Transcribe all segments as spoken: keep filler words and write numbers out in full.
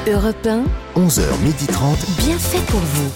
Europe un, onze heures trente, bien fait pour vous.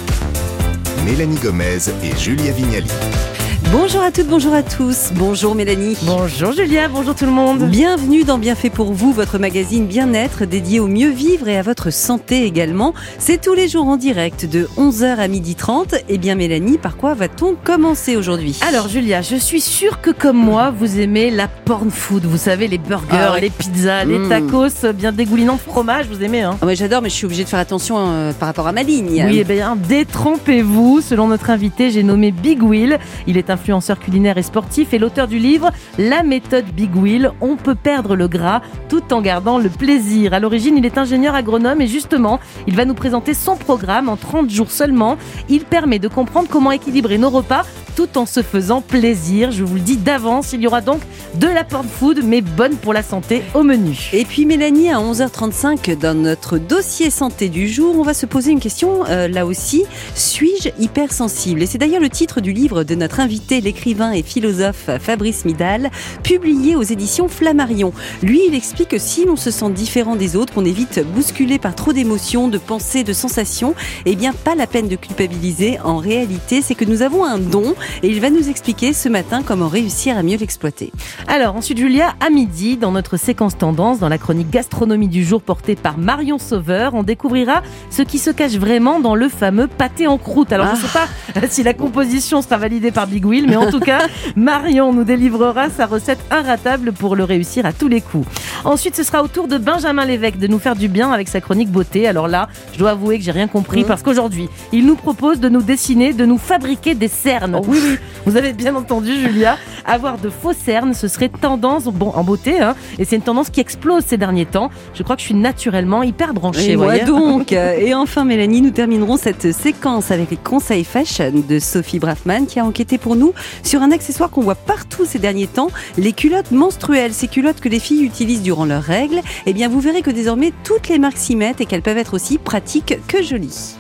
Mélanie Gomez et Julia Vignali. Bonjour à toutes, bonjour à tous. Bonjour Mélanie. Bonjour Julia, bonjour tout le monde. Bienvenue dans Bien fait pour vous, votre magazine bien-être dédié au mieux vivre et à votre santé également. C'est tous les jours en direct de onze heures à midi trente. Eh bien Mélanie, par quoi va-t-on commencer aujourd'hui ? Alors Julia, je suis sûre que comme moi, vous aimez la porn food. Vous savez, les burgers, Ah ouais. les pizzas, les Mmh. tacos bien dégoulinants de fromage, vous aimez hein ? Ah ouais, j'adore, mais je suis obligée de faire attention euh, par rapport à ma ligne. Oui, eh bien, détrompez-vous. Selon notre invité, j'ai nommé Big Will. Il est influenceur culinaire et sportif et l'auteur du livre La méthode Big Will. On peut perdre le gras tout en gardant le plaisir. À l'origine, il est ingénieur agronome et justement, il va nous présenter son programme en trente jours seulement. Il permet de comprendre comment équilibrer nos repas tout en se faisant plaisir. Je vous le dis d'avance, il y aura donc de la porn food, mais bonne pour la santé au menu. Et puis Mélanie, à onze heures trente-cinq, dans notre dossier santé du jour, on va se poser une question, euh, là aussi, suis-je hypersensible ? Et c'est d'ailleurs le titre du livre de notre invité, l'écrivain et philosophe Fabrice Midal, publié aux éditions Flammarion. Lui, il explique que si l'on se sent différent des autres, qu'on est vite bousculé par trop d'émotions, de pensées, de sensations, eh bien pas la peine de culpabiliser. En réalité, c'est que nous avons un don et il va nous expliquer ce matin comment réussir à mieux l'exploiter. Alors ensuite Julia, à midi, dans notre séquence tendance, dans la chronique gastronomie du jour portée par Marion Sauveur, on découvrira ce qui se cache vraiment dans le fameux pâté en croûte. Alors ah. je ne sais pas si la composition sera validée par Big Will, mais en tout cas, Marion nous délivrera sa recette inratable pour le réussir à tous les coups. Ensuite, ce sera au tour de Benjamin Lévesque de nous faire du bien avec sa chronique beauté. Alors là, je dois avouer que j'ai rien compris mmh. parce qu'aujourd'hui, il nous propose de nous dessiner, de nous fabriquer des cernes. Oh. Oui, oui, vous avez bien entendu, Julia. Avoir de faux cernes, ce serait tendance bon, en beauté, hein, et c'est une tendance qui explose ces derniers temps. Je crois que je suis naturellement hyper branchée. Et moi voyez donc. Et enfin, Mélanie, nous terminerons cette séquence avec les conseils fashion de Sophie Braffman qui a enquêté pour nous sur un accessoire qu'on voit partout ces derniers temps, les culottes menstruelles. Ces culottes que les filles utilisent durant leurs règles. Eh bien, vous verrez que désormais, toutes les marques s'y mettent et qu'elles peuvent être aussi pratiques que jolies.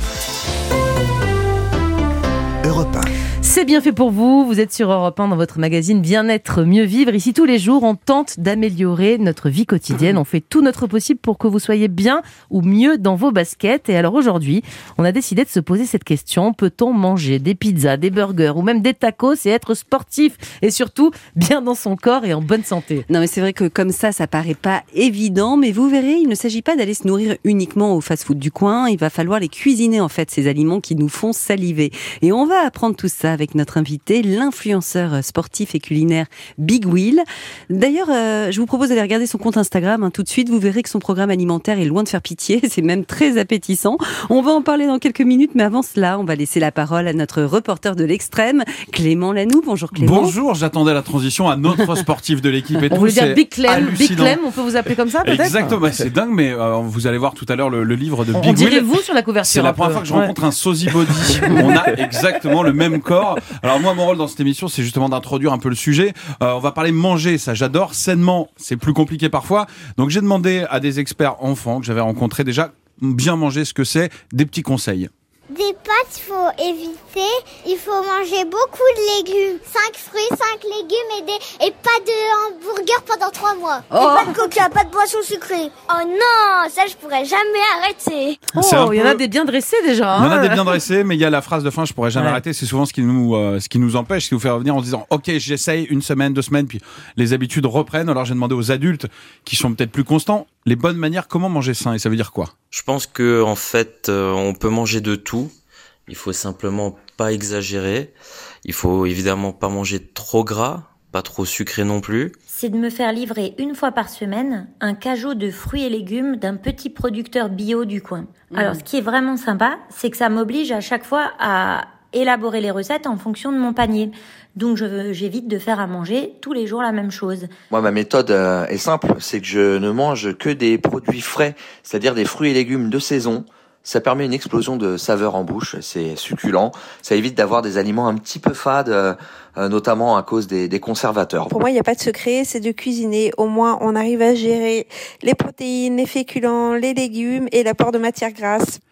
Europe un. C'est bien fait pour vous, vous êtes sur Europe un dans votre magazine Bien-être, mieux vivre. Ici tous les jours, on tente d'améliorer notre vie quotidienne, on fait tout notre possible pour que vous soyez bien ou mieux dans vos baskets. Et alors aujourd'hui, on a décidé de se poser cette question, peut-on manger des pizzas, des burgers ou même des tacos et être sportif et surtout bien dans son corps et en bonne santé ? Non mais c'est vrai que comme ça, ça paraît pas évident, mais vous verrez, il ne s'agit pas d'aller se nourrir uniquement au fast-food du coin, il va falloir les cuisiner en fait, ces aliments qui nous font saliver. Et on va apprendre tout ça avec notre invité, l'influenceur sportif et culinaire Big Will. D'ailleurs, euh, je vous propose d'aller regarder son compte Instagram hein, tout de suite. Vous verrez que son programme alimentaire est loin de faire pitié. C'est même très appétissant. On va en parler dans quelques minutes, mais avant cela, on va laisser la parole à notre reporter de l'extrême, Clément Lanoux. Bonjour Clément. Bonjour, j'attendais la transition à notre sportif de l'équipe. Et on tout, voulait dire Big Clem, hallucinant. Big Clem, on peut vous appeler comme ça peut-être ? Exactement, bah, c'est dingue, mais euh, vous allez voir tout à l'heure le, le livre de on, Big on dirait Will. vous sur la couverture. C'est la première fois que je ouais. rencontre un sosie body. On a exactement le même corps. Alors moi, mon rôle dans cette émission, c'est justement d'introduire un peu le sujet. Euh, on va parler manger, ça j'adore. Sainement, c'est plus compliqué parfois. Donc j'ai demandé à des experts enfants que j'avais rencontrés déjà, bien manger, ce que c'est, des petits conseils. Des pâtes, il faut éviter. Il faut manger beaucoup de légumes. cinq fruits, cinq légumes et, des... et pas de hamburger pendant trois mois. Oh. Et pas de coca, pas de boisson sucrée. Oh non, ça je pourrais jamais arrêter. Oh, il y en peu... a des bien dressés déjà. Il y en a hein. des bien dressés, mais il y a la phrase de fin, je pourrais jamais ouais. arrêter. C'est souvent ce qui nous, euh, ce qui nous empêche, ce qui nous fait revenir en disant, ok, j'essaye une semaine, deux semaines, puis les habitudes reprennent. Alors j'ai demandé aux adultes qui sont peut-être plus constants, les bonnes manières, comment manger sain, et ça veut dire quoi ? Je pense que en fait, euh, on peut manger de tout. Il faut simplement pas exagérer. Il faut évidemment pas manger trop gras, pas trop sucré non plus. C'est de me faire livrer une fois par semaine un cajot de fruits et légumes d'un petit producteur bio du coin. Mmh. Alors, ce qui est vraiment sympa, c'est que ça m'oblige à chaque fois à élaborer les recettes en fonction de mon panier. Donc, je, j'évite de faire à manger tous les jours la même chose. Moi, ma méthode euh, est simple. C'est que je ne mange que des produits frais, c'est-à-dire des fruits et légumes de saison. Ça permet une explosion de saveurs en bouche, c'est succulent. Ça évite d'avoir des aliments un petit peu fades, euh, notamment à cause des, des conservateurs. Pour moi, il n'y a pas de secret, c'est de cuisiner. Au moins, on arrive à gérer les protéines, les féculents, les légumes et l'apport de matières grasses.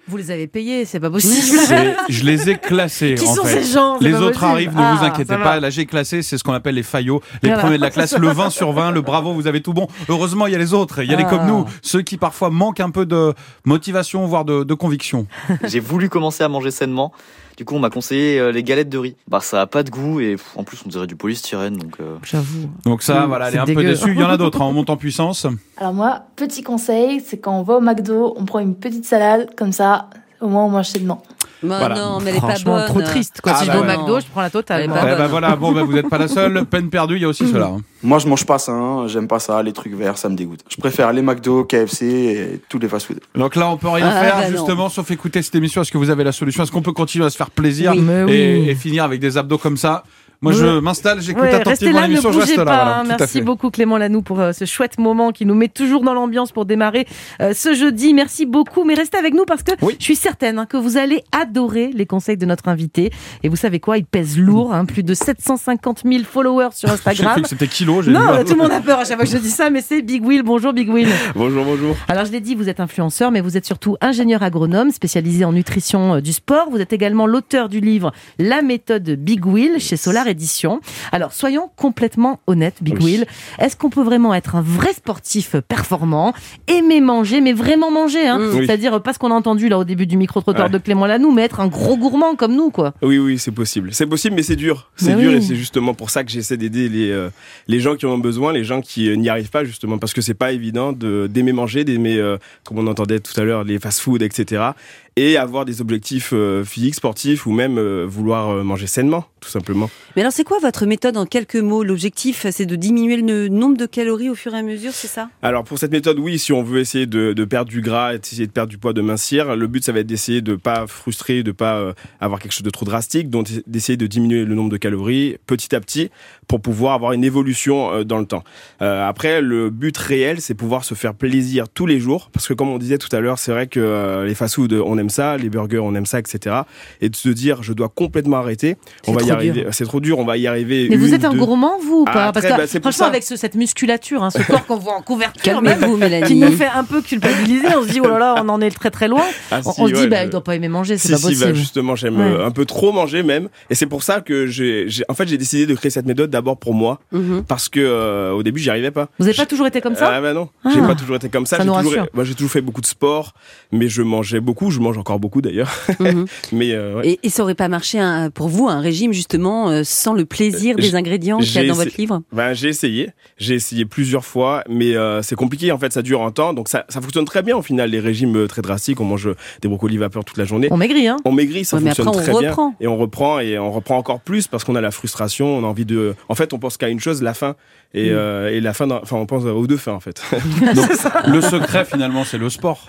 Vous les avez payés, c'est pas possible. C'est- je les ai classés. Qui en sont fait. ces gens? C'est Les pas autres possible. arrivent, ne Ah, vous inquiétez ça va. pas. Là, j'ai classé, c'est ce qu'on appelle les faillots, les Voilà. premiers de la classe. Le vingt sur vingt, le bravo, vous avez tout bon. Heureusement, il y a les autres. Il y a les Ah. comme nous, ceux qui parfois manquent un peu de motivation, voire de, de conviction. J'ai voulu commencer à manger sainement. Du coup, on m'a conseillé euh, les galettes de riz. Bah, ça a pas de goût et pff, en plus, on dirait du polystyrène. Donc, euh... J'avoue. Donc ça, Mmh, voilà, elle c'est est un dégueu. peu déçue. Il y en a d'autres, hein, on monte en puissance. Alors moi, petit conseil, c'est quand on va au McDo, on prend une petite salade, comme ça, au moins on mange sainement. Bah Voilà. non, mais elle est pas Franchement, bonne. trop triste. Quoi. Ah si bah je vais au ouais. McDo, je prends la totale. Elle est moi. pas Eh bonne. ben voilà, bon, ben vous n'êtes pas la seule. Peine perdue, il y a aussi cela. hein. Moi, je mange pas ça, hein. J'aime pas ça, les trucs verts, ça me dégoûte. Je préfère les McDo, K F C et tous les fast-food. Donc là, on peut rien Ah, faire, bah non. justement, sauf écouter cette émission. Est-ce que vous avez la solution? Est-ce qu'on peut continuer à se faire plaisir Oui. Mais oui. et, et finir avec des abdos comme ça? Moi, je Ouais. m'installe, j'écoute Ouais, restez attentivement là, ne l'émission, je bougez reste là. pas. Voilà, hein. tout à Merci fait. beaucoup Clément Lanoux pour euh, ce chouette moment qui nous met toujours dans l'ambiance pour démarrer euh, ce jeudi. Merci beaucoup, mais restez avec nous parce que Oui. je suis certaine hein, que vous allez adorer les conseils de notre invité. Et vous savez quoi, il pèse lourd, hein, plus de sept cent cinquante mille followers sur J'ai Instagram. cru que c'était kilo. j'ai Non, vu. tout le monde a peur à chaque fois que je dis ça, mais c'est Big Will. Bonjour Big Will. Bonjour, bonjour. Alors je l'ai dit, vous êtes influenceur, mais vous êtes surtout ingénieur agronome spécialisé en nutrition euh, du sport. Vous êtes également l'auteur du livre La méthode Big Will chez Solar Éditions. Alors soyons complètement honnêtes, Big Oui. Will. Est-ce qu'on peut vraiment être un vrai sportif performant, aimer manger, mais vraiment manger, hein Oui. C'est-à-dire euh, pas ce qu'on a entendu là au début du micro-trottoir Ouais. de Clément Lanoux, mais être un gros gourmand comme nous, quoi. Oui, oui, c'est possible. C'est possible, mais c'est dur. C'est Mais dur oui. et c'est justement pour ça que j'essaie d'aider les, euh, les gens qui en ont besoin, les gens qui euh, n'y arrivent pas, justement, parce que c'est pas évident de, d'aimer manger, d'aimer, euh, comme on entendait tout à l'heure, les fast-food, et cetera. Et avoir des objectifs euh, physiques, sportifs, ou même euh, vouloir euh, manger sainement, tout simplement. Mais alors, c'est quoi votre méthode en quelques mots? L'objectif, c'est de diminuer le nombre de calories au fur et à mesure, c'est ça? Alors pour cette méthode, oui, si on veut essayer de, de perdre du gras, essayer de perdre du poids, de mincir, le but ça va être d'essayer de pas frustrer, de pas euh, avoir quelque chose de trop drastique, donc d'essayer de diminuer le nombre de calories petit à petit pour pouvoir avoir une évolution euh, dans le temps. Euh, après, le but réel, c'est pouvoir se faire plaisir tous les jours, parce que comme on disait tout à l'heure, c'est vrai que euh, les fast-food, on aime ça, les burgers, on aime ça, et cetera. Et de se dire, je dois complètement arrêter. C'est On va y trop arriver. dur. C'est trop dur. On va y arriver. Mais vous une, êtes un deux. gourmand, vous, ou Ah, pas? Parce très, que bah, c'est pour franchement, ça. avec ce- cette musculature, hein, ce corps qu'on voit en couverture, même, Calmez-vous, Mélanie. qui nous fait un peu culpabiliser. On se dit, oh là là, on en est très très loin. Ah, on si, on se dit, ouais, bah, je- il doit pas aimer manger, c'est Si, pas si, possible. bah, justement, j'aime Ouais. euh, un peu trop manger même. Et c'est pour ça que j'ai, j'ai- en fait, j'ai décidé de créer cette méthode d'abord pour moi. Mhm. Parce que, euh, au début, j'y arrivais pas. Vous n'avez pas toujours été comme ça? Ah, bah non. Ah. J'ai pas toujours été comme ça. Ça j'ai nous toujours, rassure. moi, j'ai toujours fait beaucoup de sport, mais je mangeais beaucoup. Je mange encore beaucoup d'ailleurs. Mhm. mais, euh, ouais. Et, et ça aurait pas marché un- pour vous un régime justement euh, sans le plaisir Euh, des j- ingrédients qu'il y a j'ai dans essayé- votre livre? Ben, j'ai essayé, j'ai essayé plusieurs fois, mais euh, c'est compliqué en fait, ça dure un temps, donc ça, ça fonctionne très bien au final, les régimes euh, très drastiques, on mange des brocolis vapeur toute la journée. On maigrit, hein? On maigrit, ça Ouais, mais fonctionne après, on très bien. reprend. Et on reprend, et on reprend encore plus parce qu'on a la frustration, on a envie de... En fait, on pense qu'à une chose, la faim. Et, Mm. euh, et la faim, dans- enfin, on pense aux deux fins en fait. Donc, le secret, finalement, c'est le sport.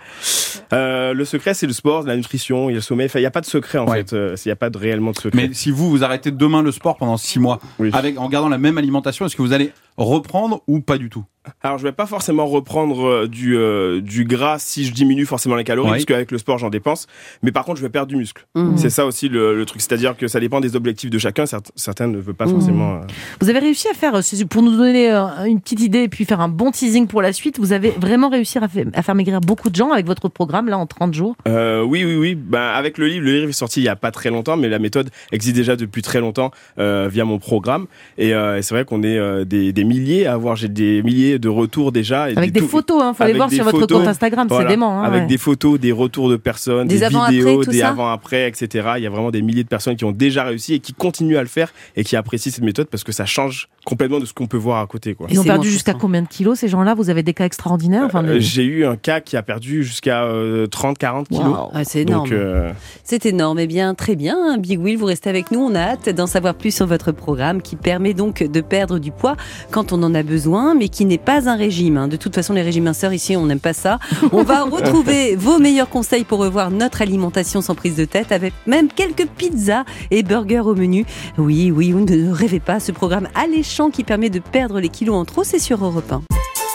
Euh, le secret, c'est le sport, la nutrition, il y a le sommeil. Enfin, il n'y a pas de secret en Ouais. fait. Euh, Il n'y a pas de, réellement de secret. Mais si vous, vous arrêtez demain le sport pendant six mois, Oui. avec, en gardant la même alimentation, est-ce que vous allez reprendre ou pas du tout? Alors, je vais pas forcément reprendre euh, du, euh, du gras si je diminue forcément les calories, Ouais. parce qu'avec le sport, j'en dépense. Mais par contre, je vais perdre du muscle. Mhm. C'est ça aussi le, le truc. C'est-à-dire que ça dépend des objectifs de chacun. Certes- Certains ne veulent pas Mmh. forcément. euh, Vous avez réussi à faire, euh, c'est- pour nous donner euh, une petite idée et puis faire un bon teasing pour la suite, vous avez vraiment réussi à faire, à faire maigrir beaucoup de gens avec votre programme, là, en trente jours? Euh, oui, oui, oui. Ben, avec le livre, le livre est sorti il y a pas très longtemps, mais la méthode existe déjà depuis très longtemps euh, via mon programme. Et, euh, et c'est vrai qu'on est euh, des, des milliers à avoir, j'ai des milliers de retours déjà. Et Avec des tout- photos, hein, faut aller avec voir des sur votre photos, compte Instagram, voilà, c'est dément. Hein, avec ouais. des photos, des retours de personnes, Des des, avant-après, vidéos, tout des ça avant-après, et cetera. Il y a vraiment des milliers de personnes qui ont déjà réussi et qui continuent à le faire et qui apprécient cette méthode parce que ça change complètement de ce qu'on peut voir à côté, quoi. Ils ont C'est perdu moins jusqu'à frustrant. combien de kilos, ces gens-là? Vous avez des cas extraordinaires? Enfin, Euh, des- J'ai eu un cas qui a perdu jusqu'à euh, trente à quarante kilos. Waouh. Ah, c'est énorme. Donc, euh, C'est énorme. Eh bien, très bien, Big Will, vous restez avec nous. On a hâte d'en savoir plus sur votre programme qui permet donc de perdre du poids quand on en a besoin, mais qui n'est pas un régime. hein. De toute façon, les régimes minceurs, ici, on n'aime pas ça. On va retrouver vos meilleurs conseils pour revoir notre alimentation sans prise de tête, avec même quelques pizzas et burgers au menu. Oui, oui, vous ne rêvez pas, ce programme alléchant qui permet de perdre les kilos en trop, c'est sur Europe un.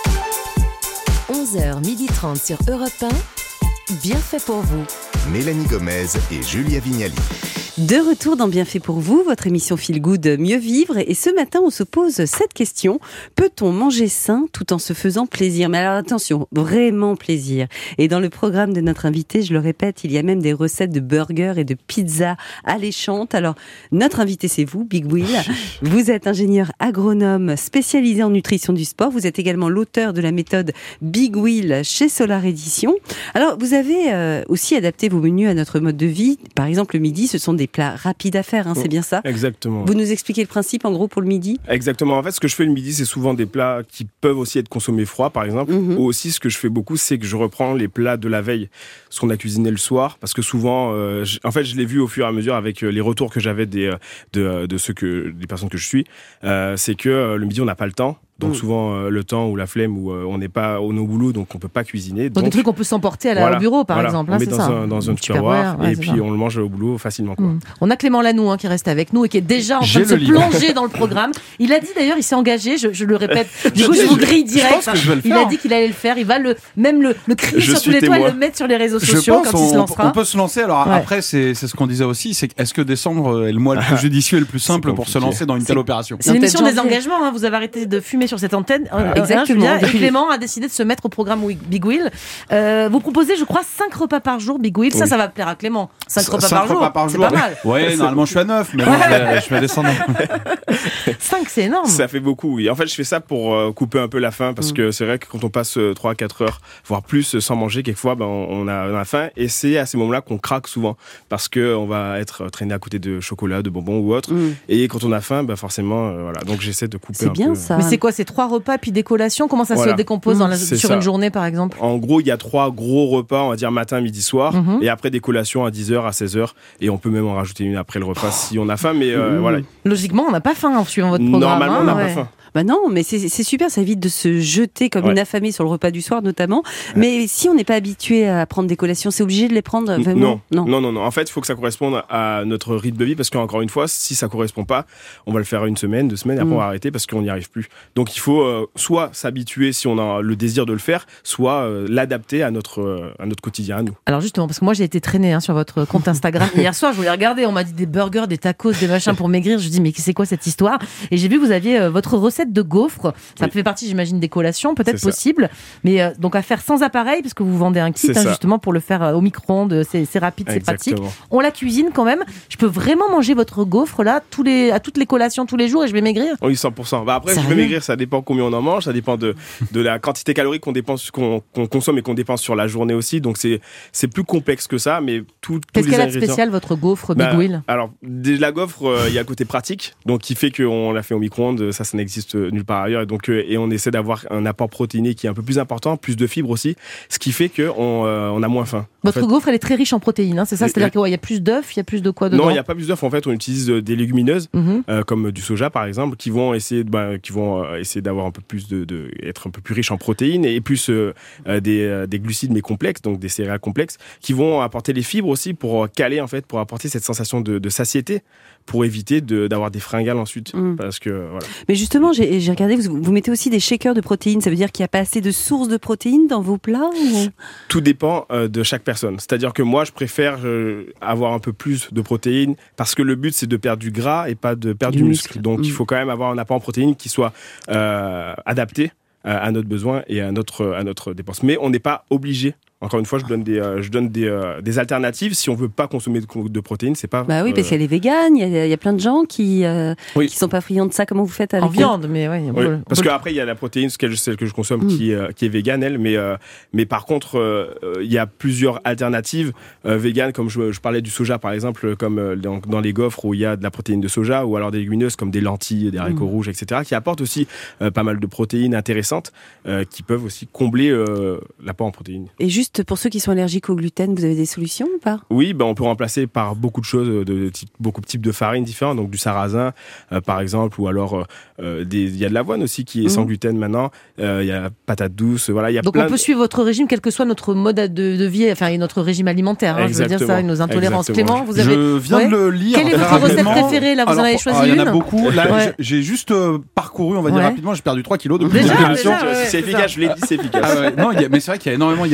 onze heures trente sur Europe un, bien fait pour vous. Mélanie Gomez et Julia Vignali. De retour dans Bien fait pour vous, votre émission Feel Good Mieux Vivre. Et ce matin, on se pose cette question. Peut-on manger sain tout en se faisant plaisir? Mais alors attention, vraiment plaisir. Et dans le programme de notre invité, je le répète, il y a même des recettes de burgers et de pizzas alléchantes. Alors, notre invité, c'est vous, Big Will. Vous êtes ingénieur agronome spécialisé en nutrition du sport. Vous êtes également l'auteur de la méthode Big Will chez Solar Édition. Alors, vous avez euh, aussi adapté vos menus à notre mode de vie. Par exemple, le midi, ce sont des plats rapides à faire, hein, c'est bien ça? Exactement. Vous nous expliquez le principe en gros pour le midi? Exactement. En fait, ce que je fais le midi, c'est souvent des plats qui peuvent aussi être consommés froids, par exemple. Mm-hmm. Ou aussi, ce que je fais beaucoup, c'est que je reprends les plats de la veille, ce qu'on a cuisiné le soir, parce que souvent, euh, je, en fait, je l'ai vu au fur et à mesure avec les retours que j'avais des, de, de ceux que, des personnes que je suis, euh, c'est que euh, le midi, on n'a pas le temps. Donc mmh. souvent euh, le temps ou la flemme où euh, on n'est pas au nos boulot, donc on peut pas cuisiner. Donc, donc des trucs qu'on peut s'emporter à la, voilà, au bureau par voilà. exemple. On hein, met c'est dans ça. un, dans un tiroir ouais, et puis ça. On le mange au boulot facilement. Quoi. Mmh. On a Clément Lanoux hein, qui reste avec nous et qui est déjà en train J'ai de se livre. plonger dans le programme. Il a dit d'ailleurs, il s'est engagé, je, je le répète. Du coup, je vous grille direct. Il a dit qu'il allait le faire. Il va le même le, le crier je sur tous les toits et le mettre sur les réseaux je sociaux pense quand on, il se lancera. On peut se lancer. Alors ouais. après, c'est, c'est ce qu'on disait aussi, c'est est-ce que décembre est le mois le plus judicieux et le plus simple pour se lancer dans une telle opération? C'est l'émission des engagements. Vous avez arrêté de fumer sur cette antenne. Exactement. Et Clément a décidé de se mettre au programme Big Will. Euh, vous proposez, je crois, cinq repas par jour, Big Will. Ça, oui. ça va plaire à Clément. cinq repas par jour, par c'est jour. Pas mal. Ouais, normalement, je suis à neuf, mais moi, je, je vais descendre. cinq, c'est énorme. Ça fait beaucoup, oui. En fait, je fais ça pour euh, couper un peu la faim, parce mm. que c'est vrai que quand on passe euh, trois à quatre heures, voire plus, sans manger, quelquefois, ben, on, a, on a faim. Et c'est à ces moments-là qu'on craque souvent, parce qu'on va être traîné à côté de chocolat, de bonbons ou autre. Mm. Et quand on a faim, ben, forcément, euh, voilà. Donc, j'essaie de couper c'est un bien peu. Ça. Euh... Mais c'est quoi, c'est trois repas puis des collations? Comment ça voilà. se décompose mmh. dans la, sur ça. Une journée par exemple? En gros, il y a trois gros repas, on va dire matin, midi, soir, mmh. et après des collations à dix heures, à seize heures, et on peut même en rajouter une après le repas oh. si on a faim, mais euh, mmh. voilà. Logiquement, on n'a pas faim en suivant votre programme. Normalement, hein, on n'a ouais. pas faim. Bah non, mais c'est, c'est super, ça évite de se jeter comme ouais. une affamée sur le repas du soir notamment. Ouais. Mais si on n'est pas habitué à prendre des collations, c'est obligé de les prendre vraiment? Non, non, non, non, non. En fait, il faut que ça corresponde à notre rythme de vie, parce qu'encore une fois, si ça correspond pas, on va le faire une semaine, deux semaines, et après mmh. on va arrêter parce qu'on n'y arrive plus. Donc il faut euh, soit s'habituer si on a le désir de le faire, soit euh, l'adapter à notre euh, à notre quotidien à nous. Alors justement, parce que moi j'ai été traînée hein, sur votre compte Instagram hier soir, je voulais regarder, on m'a dit des burgers, des tacos, des machins pour maigrir. Je dis mais c'est quoi cette histoire? Et j'ai vu que vous aviez euh, votre recette de gaufres. Ça oui. fait partie, j'imagine, des collations, peut-être c'est possible. Ça. Mais euh, donc à faire sans appareil, parce que vous vendez un kit hein, justement pour le faire euh, au micro-ondes. C'est, c'est rapide, c'est Exactement. pratique. On la cuisine quand même. Je peux vraiment manger votre gaufre là tous les, à toutes les collations tous les jours et je vais maigrir? Oui, cent pour cent. Bah après, Sérieux? je vais maigrir, ça dépend combien on en mange, ça dépend de, de la quantité calorique qu'on dépense, qu'on, qu'on consomme et qu'on dépense sur la journée aussi. Donc c'est, c'est plus complexe que ça, mais tout. Qu'est-ce tous qu'elle les a de spécial votre gaufre Big bah, Will? Alors de la gaufre, il euh, y a un côté pratique, donc qui fait qu'on l'a fait au micro-ondes. Ça, ça n'existe nulle part ailleurs. Et donc euh, et on essaie d'avoir un apport protéiné qui est un peu plus important, plus de fibres aussi, ce qui fait que on, euh, on a moins faim. Votre en fait, gaufre, elle est très riche en protéines, hein, c'est ça? C'est-à-dire qu'il ouais, y a plus d'œufs, il y a plus de quoi dedans? Non, il n'y a pas plus d'œufs. En fait, on utilise des légumineuses, mm-hmm. euh, comme du soja par exemple, qui vont essayer, bah, qui vont euh, essayer d'avoir un peu plus de, de, être un peu plus riches en protéines et plus euh, euh, des, euh, des glucides mais complexes, donc des céréales complexes, qui vont apporter les fibres aussi pour caler en fait, pour apporter cette sensation de, de satiété, pour éviter de, d'avoir des fringales ensuite, mm. parce que voilà. Mais justement, j'ai, j'ai regardé, vous, vous mettez aussi des shakers de protéines. Ça veut dire qu'il n'y a pas assez de sources de protéines dans vos plats ou... Tout dépend euh, de chaque personne. C'est-à-dire que moi, je préfère euh, avoir un peu plus de protéines parce que le but, c'est de perdre du gras et pas de perdre du, du muscle. muscle. Donc, mmh. il faut quand même avoir un apport en protéines qui soit euh, adapté euh, à notre besoin et à notre, à notre dépense. Mais on n'est pas obligé. Encore une fois, je donne des, euh, je donne des, euh, des alternatives. Si on veut pas consommer de, de protéines, c'est pas. Bah oui, euh... parce qu'il y a les véganes, il y a, il y a plein de gens qui euh, oui. qui sont pas friands de ça. Comment vous faites avec en viande, mais ouais. Oui, peut... parce qu'après il y a la protéine, celle, celle que je consomme, mm. qui, euh, qui est végane, elle. Mais euh, mais par contre, euh, il y a plusieurs alternatives euh, véganes, comme je, je parlais du soja par exemple, comme euh, dans, dans les gaufres où il y a de la protéine de soja, ou alors des légumineuses comme des lentilles, des haricots mm. rouges, et cetera, qui apportent aussi euh, pas mal de protéines intéressantes, euh, qui peuvent aussi combler euh, l'apport en protéines. Et juste pour ceux qui sont allergiques au gluten, vous avez des solutions ou pas? Oui, ben on peut remplacer par beaucoup de choses, de type, beaucoup de types de farines différentes, donc du sarrasin euh, par exemple, ou alors euh, des, il y a de l'avoine aussi qui est mmh. sans gluten maintenant, euh, il y a la patate douce, voilà, il y a donc plein on peut de... suivre votre régime, quel que soit notre mode de, de vie, enfin notre régime alimentaire, hein, je veux dire ça, nos intolérances. Exactement. Clément, vous avez... Je viens ouais. de le lire. Quelle est votre recette préférée là? Vous alors, en avez choisi alors, une? Il y en a beaucoup. Là, ouais. j'ai juste euh, parcouru, on va dire ouais. rapidement, j'ai perdu trois kilos depuis déjà, l'émission. déjà, ouais, c'est efficace, je l'ai dit, c'est efficace. Ah ouais, non, il y a, mais c'est vrai qu'il y a énormément, il y a des petits cookies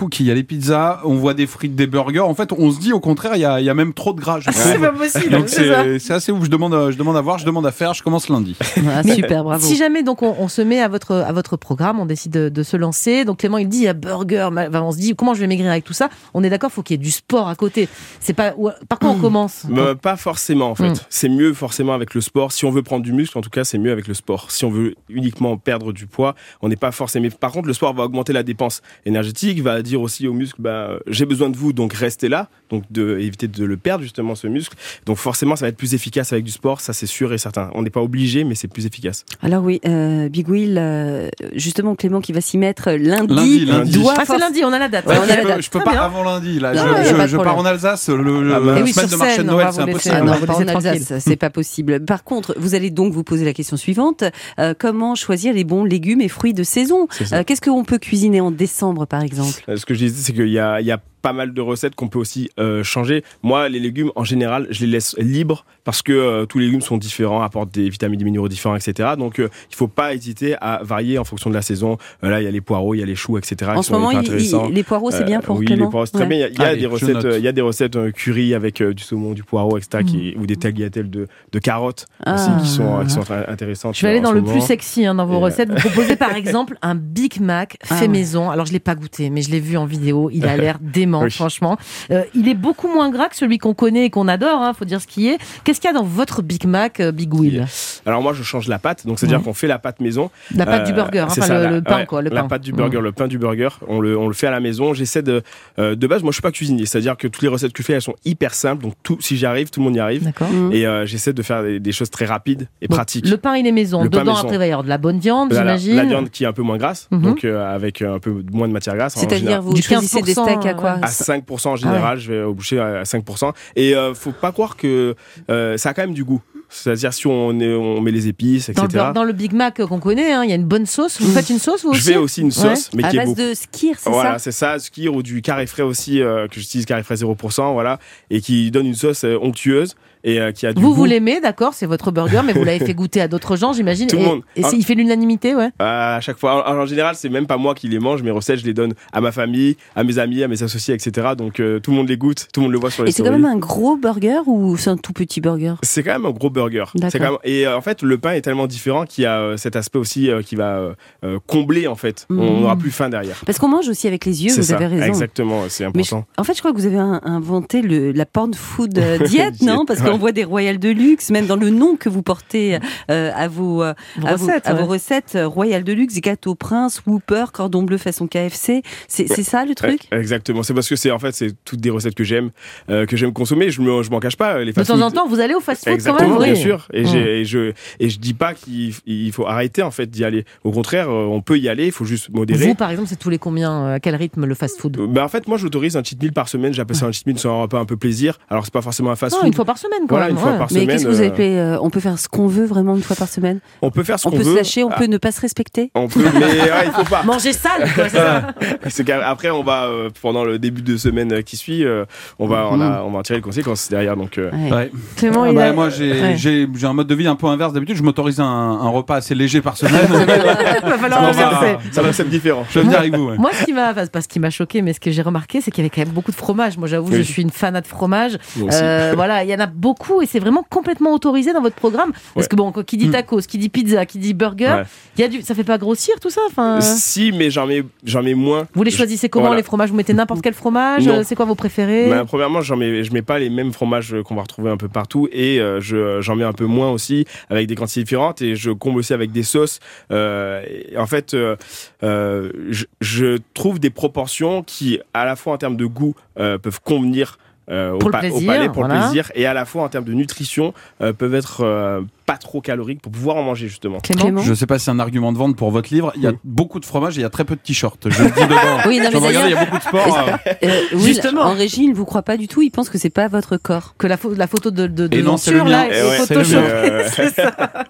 cookies, il y a les pizzas, on voit des frites, des burgers. En fait, on se dit au contraire, il y a, il y a même trop de gras. Je Ah, c'est trouve. pas possible. Donc c'est ça. c'est, c'est assez ouf. Je demande, je demande à voir, je demande à faire. Je commence lundi. Ah, Mais super, bravo. Si jamais donc on, on se met à votre à votre programme, on décide de, de se lancer. Donc Clément il dit il y a burger, ma- enfin, on se dit comment je vais maigrir avec tout ça. On est d'accord, faut qu'il y ait du sport à côté. C'est pas ou- par quoi on commence. Bah, pas forcément en fait. Mm. C'est mieux forcément avec le sport. Si on veut prendre du muscle, en tout cas, c'est mieux avec le sport. Si on veut uniquement perdre du poids, on n'est pas forcément. Mais par contre, le sport va augmenter la dépense énergétique, va dire aussi au muscle, bah, j'ai besoin de vous, donc restez là, donc de éviter de le perdre justement ce muscle. Donc forcément, ça va être plus efficace avec du sport, ça c'est sûr et certain. On n'est pas obligé, mais c'est plus efficace. Alors oui, euh, Big Will, euh, justement Clément qui va s'y mettre lundi, Lundi, lundi. doit Ah, c'est forc- lundi, on a la date. Ouais, on a je, la peux, date. je peux Très pas bien. avant lundi. Là, Non, je, non, y a je- pas de je pars problème. en Alsace. Le, le Ah bah, la Eh oui, semaine sur de marché de scène, on Noël, va c'est vous laisser- impossible. Ah on non, va vous pas laisser en tranquille. Alsace, c'est pas possible. Par contre, vous allez donc vous poser la question suivante euh, comment choisir les bons légumes et fruits de saison C'est ça. Euh, Qu'est-ce qu'on peut cuisiner en décembre, par exemple? Euh, Ce que je disais, c'est qu'il y a, il y a pas mal de recettes qu'on peut aussi euh, changer. Moi, les légumes, en général, je les laisse libres parce que euh, tous les légumes sont différents, apportent des vitamines, des minéraux différents, et cetera. Donc, euh, il faut pas hésiter à varier en fonction de la saison. Euh, là, il y a les poireaux, il y a les choux, et cetera. En qui ce sont moment, hyper il- intéressants. il- les poireaux, c'est bien pour oui, Clément les poireaux, c'est très Ouais. bien. Il y a, il y a Allez, des je recettes, note. euh, il y a des recettes euh, curry avec euh, du saumon, du poireau, et cetera. Qui, ou des tagliatelles de, de carottes Ah. aussi qui sont, qui sont intéressantes. Je vais aller en dans ce le moment. plus sexy hein, dans vos Et, euh, recettes. Vous proposez par exemple un Big Mac fait Ah ouais. maison. Alors je l'ai pas goûté, mais je l'ai vu en vidéo. Il a l'air dément, Oui. franchement. Euh, il est beaucoup moins gras que celui qu'on connaît et qu'on adore. Hein, faut dire ce qui est. Qu'est-ce qu'il y a dans votre Big Mac, euh, Big Will? Alors moi, je change la pâte. Donc c'est-à-dire Ouais. qu'on fait la pâte maison. La pâte du Euh, burger, hein, c'est enfin ça, le, la- le pain ouais, quoi, le la pain. pâte du burger, Mmh. le pain du burger, on le, on le fait à la maison. J'essaie de, euh, de base, moi je suis pas cuisinier, c'est-à-dire que toutes les recettes que je fais, elles sont hyper simples. Donc tout, si j'y arrive, tout le monde y arrive. D'accord. Mmh. Et euh, j'essaie de faire des, des choses très rapides et Donc, pratiques. le pain il est maison. Le pain Dedans maison. après il va y avoir de la bonne viande, Voilà, j'imagine. la viande qui est un peu moins grasse, Mhm. donc euh, avec euh, un peu moins de matière grasse. En C'est-à-dire, général, vous Du choisissez des quinze pour cent, steaks à quoi à cinq pour cent en général, je vais au boucher à cinq pour cent. Et euh, faut pas croire que euh, ça a quand même du goût. C'est-à-dire si on, est, on met les épices, Dans le, et cetera. bur- dans le Big Mac qu'on connaît, hein, il y a une bonne sauce. Vous faites une sauce vous aussi? Je fais aussi une sauce, mais À qui est base beaucoup. de skir, c'est Voilà, ça c'est ça, skir ou du carré frais aussi, euh, que j'utilise carré frais zéro pour cent, voilà, et qui donne une sauce euh, onctueuse et euh, qui a du Vous, goût. vous l'aimez, d'accord, c'est votre burger, mais vous l'avez fait goûter à d'autres gens, j'imagine. Tout le et monde. et Ah. c'est- il fait l'unanimité, ouais. À chaque fois. En, en général, c'est même pas moi qui les mange, mes recettes, je les donne à ma famille, à mes amis, à mes associés, et cetera. Donc euh, tout le monde les goûte, tout le monde le voit sur les Et c'est quand stories. même un gros burger ou c'est un tout petit burger? C'est quand même un gros burger. D'accord. C'est quand même... Et euh, en fait, le pain est tellement différent qu'il y a euh, cet aspect aussi euh, qui va euh, euh, combler, en fait. Mmh. On n'aura plus faim derrière. Parce qu'on mange aussi avec les yeux, C'est vous ça, avez raison. exactement, c'est Mais je- important. en fait, je crois que vous avez un- inventé le, la porn food euh, diète, non? Parce qu'on Ouais. voit des royales de luxe, même dans le nom que vous portez euh, à vos, euh, Vos à, vos, recettes, à ouais. vos recettes euh, royales de luxe, gâteau prince, Whopper, cordon bleu façon K F C. C'est c'est ça le truc? Ouais, exactement. C'est parce que c'est en fait c'est toutes des recettes que j'aime, euh, que j'aime consommer. Je me, je m'en cache pas. Les De fast temps food- en temps, vous allez au fast-food quand Exactement, même, bien oui. sûr. Et, Mmh. j'ai- et je et je dis pas qu'il il faut arrêter en fait d'y aller. Au contraire, euh, on peut y aller. Il faut juste modérer. Vous, par exemple, c'est tous les combien, euh, à quel rythme le fast-food? Euh, bah, en fait, moi, j'autorise un cheat meal par semaine. J'appelle ça un cheat meal, c'est un repas un peu plaisir. Alors, c'est pas forcément un fast Non, food. une fois par semaine, quand Voilà, même. une fois ouais. par Mais semaine. qu'est-ce que vous euh, appelez euh, on peut faire ce qu'on veut vraiment une fois par semaine? On peut faire ce On qu'on peut veut. se lâcher, on Ah, peut ne pas se respecter? On peut, mais ouais, il faut pas. Manger sale, quoi, c'est ça. C'est qu'après, on va euh, pendant le début de semaine euh, qui suit, euh, on va, on, a, on va en tirer les conséquences derrière. Donc, euh, Ouais. Ouais. Clément, Ah il bah, a- moi, j'ai, Ouais. j'ai, j'ai un mode de vie un peu inverse. D'habitude, je m'autorise un, un repas assez léger par semaine. Il va falloir non, inverser. ça, ça va, c'est différent. Je vais venir avec vous. Ouais. Moi, ce qui m'a, enfin, c'est pas ce qui m'a choqué, mais ce que j'ai remarqué, c'est qu'il y avait quand même beaucoup de fromage. Moi, j'avoue, Oui. je suis une fanat de fromage. Moi aussi. Euh, voilà, il y en a beaucoup et c'est vraiment complètement autorisé dans votre programme. Parce Ouais. que bon, qui dit tacos, qui dit pizza, qui dit burger, Ouais. il y a du, ça fait pas grossir tout ça. Enfin, Si, mais j'en mets, j'en mets moins. vous les choisissez comment Voilà. les fromages? Vous mettez n'importe quel fromage? Non. Euh, C'est quoi vos préférés? Bah, premièrement, j'en mets, je mets pas les mêmes fromages qu'on va retrouver un peu partout et euh, je, j'en mets un peu moins aussi avec des quantités différentes et je comble aussi avec des sauces. Euh, et en fait, euh, euh, je, je trouve des proportions qui, à la fois en termes de goût, euh, peuvent convenir. Euh, Pour au, le pa- au plaisir, palais pour voilà. le plaisir et à la fois en termes de nutrition euh, peuvent être euh, pas trop caloriques pour pouvoir en manger justement. Clément, Clément Je sais pas si c'est un argument de vente pour votre livre. Il y a Oui. beaucoup de fromage et il y a très peu de t-shirts. Je le dis dedans. Oui, non, Je mais regarde, il y d'ailleurs- a beaucoup de sport. euh. Euh, oui, Justement. en régie, il ne vous croit pas du tout, il pense que c'est pas votre corps. que la, pho- la photo de, de, de Et non, c'est le Venture, mien. là, Eh est ouais, c'est le Photoshop. mien. Euh, C'est ça.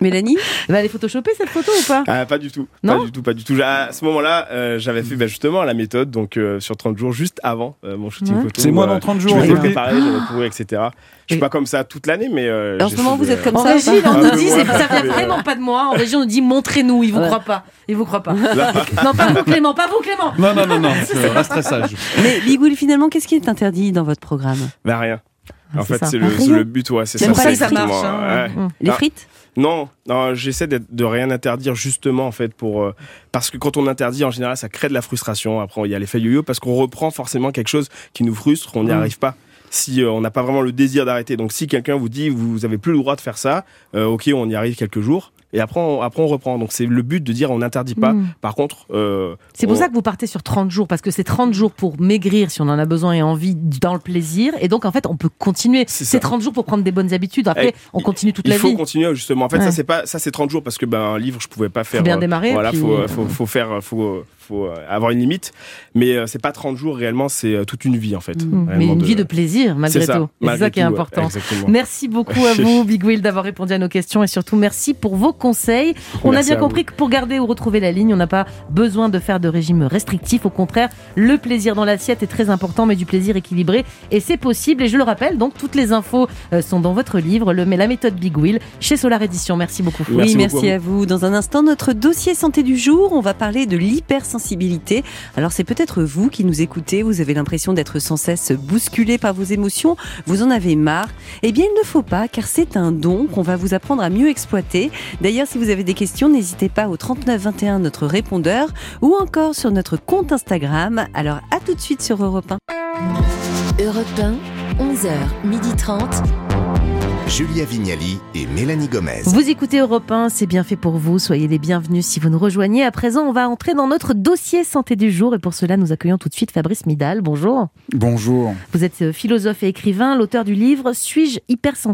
Mélanie, bah, elle est photoshopée cette photo ou pas? Ah, pas du tout. Non pas du tout, pas du tout. À ce moment-là, euh, j'avais fait bah, justement la méthode, donc euh, sur trente jours, juste avant euh, mon shooting Ouais. photo. C'est moi euh, dans trente Je jours. m'étais ok. préparé, j'avais couru, et cetera. Je suis Et- pas comme ça toute l'année, mais. Euh, En ce j'ai moment, fait vous de- êtes comme En ça, régie, ça on Un nous peu dit, moins, c'est- ça mais, vient euh, vraiment pas de moi. En régie, on nous dit montrez-nous, ils vous Ouais. croient pas. Ils vous croient pas. Non, pas vous Clément, pas vous Clément. Non, non, non, non. euh, Reste très sage. Mais Big Will, finalement, qu'est-ce qui est interdit dans votre programme? Bah rien. En c'est fait, ça. c'est le, Rien. c'est le but, ouais, c'est Même ça. pas c'est les frites. exactement, Ça marche, hein. ouais. Mm. Les Ah, frites? Non, non, j'essaie d'être- de rien interdire justement en fait pour euh, parce que quand on interdit en général ça crée de la frustration. Après il y a l'effet yo-yo parce qu'on reprend forcément quelque chose qui nous frustre, on n'y Mm. arrive pas. Si euh, on n'a pas vraiment le désir d'arrêter. Donc si quelqu'un vous dit vous avez plus le droit de faire ça, euh, ok on y arrive quelques jours et après on, après on reprend. Donc c'est le but de dire on n'interdit pas. Mm. Par contre, euh, C'est pour on- ça que vous partez sur trente jours, parce que c'est trente jours pour maigrir si on en a besoin et envie dans le plaisir. Et donc, en fait, on peut continuer. C'est ça. C'est trente jours pour prendre des bonnes habitudes. Après, Eh, on continue toute il la faut vie. continuer justement. En fait, Ouais. ça c'est pas ça c'est trente jours parce que ben un livre je pouvais pas faire. bien euh, démarrer, Voilà, puis, faut, euh, faut faut faire faut faut euh, avoir une limite. Mais euh, c'est pas trente jours réellement, c'est euh, toute une vie en fait. Mm. Mais Réellement une de- vie de plaisir, malgré C'est ça, tout. C'est malgré ça qui est tout, ouais, important. exactement. Merci beaucoup à vous, Big Will, d'avoir répondu à nos questions et surtout merci pour vos conseils. On Merci a bien à compris que pour garder ou retrouver la ligne, on n'a pas besoin de faire de régime restrictif. Au contraire, le plaisir dans l'assiette est très important, mais du plaisir équilibré. Et c'est possible. Et je le rappelle, donc toutes les infos euh, sont dans votre livre, le, mais la méthode Big Will, chez Solar Édition. Merci beaucoup. Oui, Merci merci beaucoup à à vous. Dans un instant, notre dossier santé du jour, on va parler de l'hypersensibilité. Alors, c'est peut-être vous qui nous écoutez, vous avez l'impression d'être sans cesse bousculé par vos émotions, vous en avez marre. Eh bien, il ne faut pas, car c'est un don qu'on va vous apprendre à mieux exploiter. D'ailleurs, si vous avez des questions, n'hésitez pas au trente-neuf vingt et un, notre répondeur, ou encore sur notre compte Instagram. Alors, à tout de suite sur Europe un. Europe un, onze heures trente. Julia Vignali et Mélanie Gomez. Vous écoutez Europe un, c'est bien fait pour vous. Soyez les bienvenus si vous nous rejoignez. À présent, on va entrer dans notre dossier santé du jour. Et pour cela, nous accueillons tout de suite Fabrice Midal. Bonjour. Bonjour. Vous êtes philosophe et écrivain, l'auteur du livre « Suis-je hypersensible ?»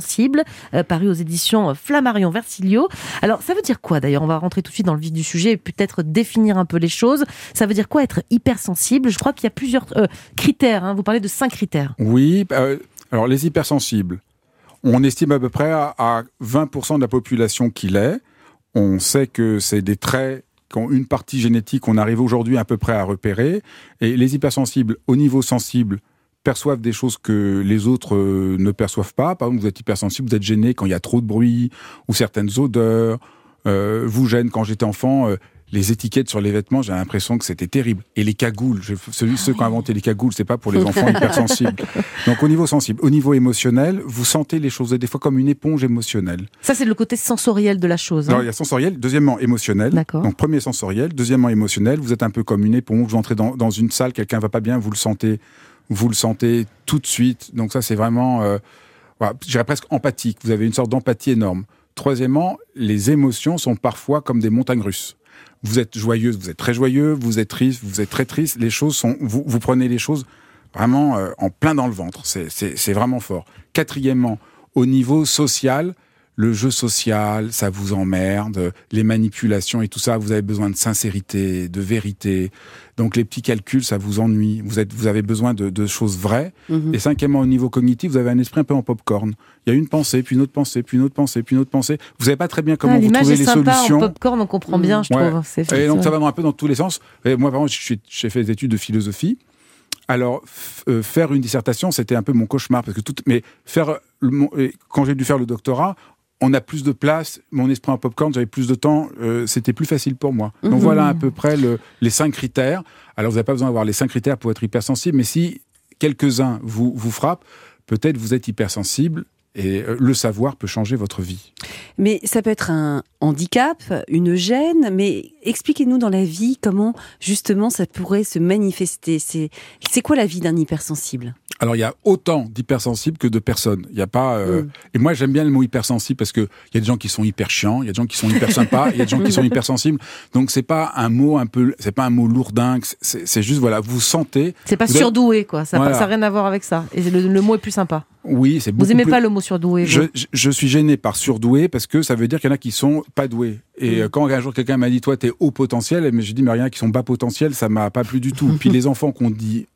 euh, paru aux éditions Flammarion Versilio. Alors, ça veut dire quoi d'ailleurs? On va rentrer tout de suite dans le vif du sujet et peut-être définir un peu les choses. Ça veut dire quoi être hypersensible? Je crois qu'il y a plusieurs euh, critères. Hein. Vous parlez de cinq critères. Oui, euh, alors les hypersensibles, on estime à peu près à, à vingt pour cent de la population qui l'est. On sait que c'est des traits qui ont une partie génétique qu'on arrive aujourd'hui à peu près à repérer. Et les hypersensibles, au niveau sensible, perçoivent des choses que les autres euh, ne perçoivent pas. Par exemple, vous êtes hypersensible, vous êtes gêné quand il y a trop de bruit ou certaines odeurs. Euh, vous gêne quand j'étais enfant. Euh, les étiquettes sur les vêtements, j'ai l'impression que c'était terrible. Et les cagoules, je, celui, ceux qui ont inventé les cagoules, c'est pas pour les enfants hypersensibles. Donc au niveau sensible, au niveau émotionnel, vous sentez les choses des fois comme une éponge émotionnelle. Ça, c'est le côté sensoriel de la chose. Hein. Alors il y a sensoriel, deuxièmement émotionnel. D'accord. Donc premier sensoriel, deuxièmement émotionnel. Vous êtes un peu comme une éponge. Vous entrez dans, dans une salle, quelqu'un va pas bien, vous le sentez, vous le sentez tout de suite. Donc ça c'est vraiment, euh, voilà, je dirais presque empathique. Vous avez une sorte d'empathie énorme. Troisièmement, les émotions sont parfois comme des montagnes russes. Vous êtes joyeuse, vous êtes très joyeux, vous êtes triste, vous êtes très triste. Les choses sont, vous, vous prenez les choses vraiment euh, en plein dans le ventre. C'est, c'est, c'est vraiment fort. Quatrièmement, au niveau social, le jeu social, ça vous emmerde, les manipulations et tout ça, vous avez besoin de sincérité, de vérité. Donc les petits calculs, ça vous ennuie. Vous êtes, vous avez besoin de, de choses vraies. Mhm. Et cinquièmement, au niveau cognitif, vous avez un esprit un peu en popcorn. Il y a une pensée, puis une autre pensée, puis une autre pensée, puis une autre pensée. Vous savez pas très bien comment Ah, vous l'image trouvez est les sympa, solutions. en popcorn, on comprend bien, je Ouais. trouve. C'est, Et donc c'est ça vrai. va dans un peu dans tous les sens. Et moi, par exemple, je suis- j'ai fait des études de philosophie. Alors, f- euh, faire une dissertation, c'était un peu mon cauchemar, parce que tout, mais faire, le, mon- et quand j'ai dû faire le doctorat, on a plus de place, mon esprit en popcorn, j'avais plus de temps, euh, c'était plus facile pour moi. Donc Mhm. voilà à peu près le, les cinq critères. Alors vous n'avez pas besoin d'avoir les cinq critères pour être hypersensible, mais si quelques-uns vous, vous frappent, peut-être vous êtes hypersensible, et euh, le savoir peut changer votre vie. Mais ça peut être un handicap, une gêne, mais expliquez-nous dans la vie comment justement ça pourrait se manifester. C'est, c'est quoi la vie d'un hypersensible? Alors, il y a autant d'hypersensibles que de personnes. Il y a pas. Euh... Mm. Et moi, j'aime bien le mot hypersensible parce que il y a des gens qui sont hyper chiants, il y a des gens qui sont hyper sympas, il y a des gens qui sont hypersensibles. Donc, c'est pas un mot un peu, c'est pas un mot lourdingue. C'est, c'est juste voilà, vous sentez. C'est pas vous avez- surdoué, quoi. Ça n'a Voilà. rien à voir avec ça. Et le, le mot est plus sympa. Oui, c'est beaucoup Vous aimez plus- pas le mot surdoué, vous Je, je, je suis gêné par surdoué parce que ça veut dire qu'il y en a qui sont pas doués. Et Mm. euh, quand un jour quelqu'un m'a dit toi t'es haut potentiel, mais j'ai dit mais rien qui sont bas potentiel, ça m'a pas plu du tout. Puis les enfants qu'on dit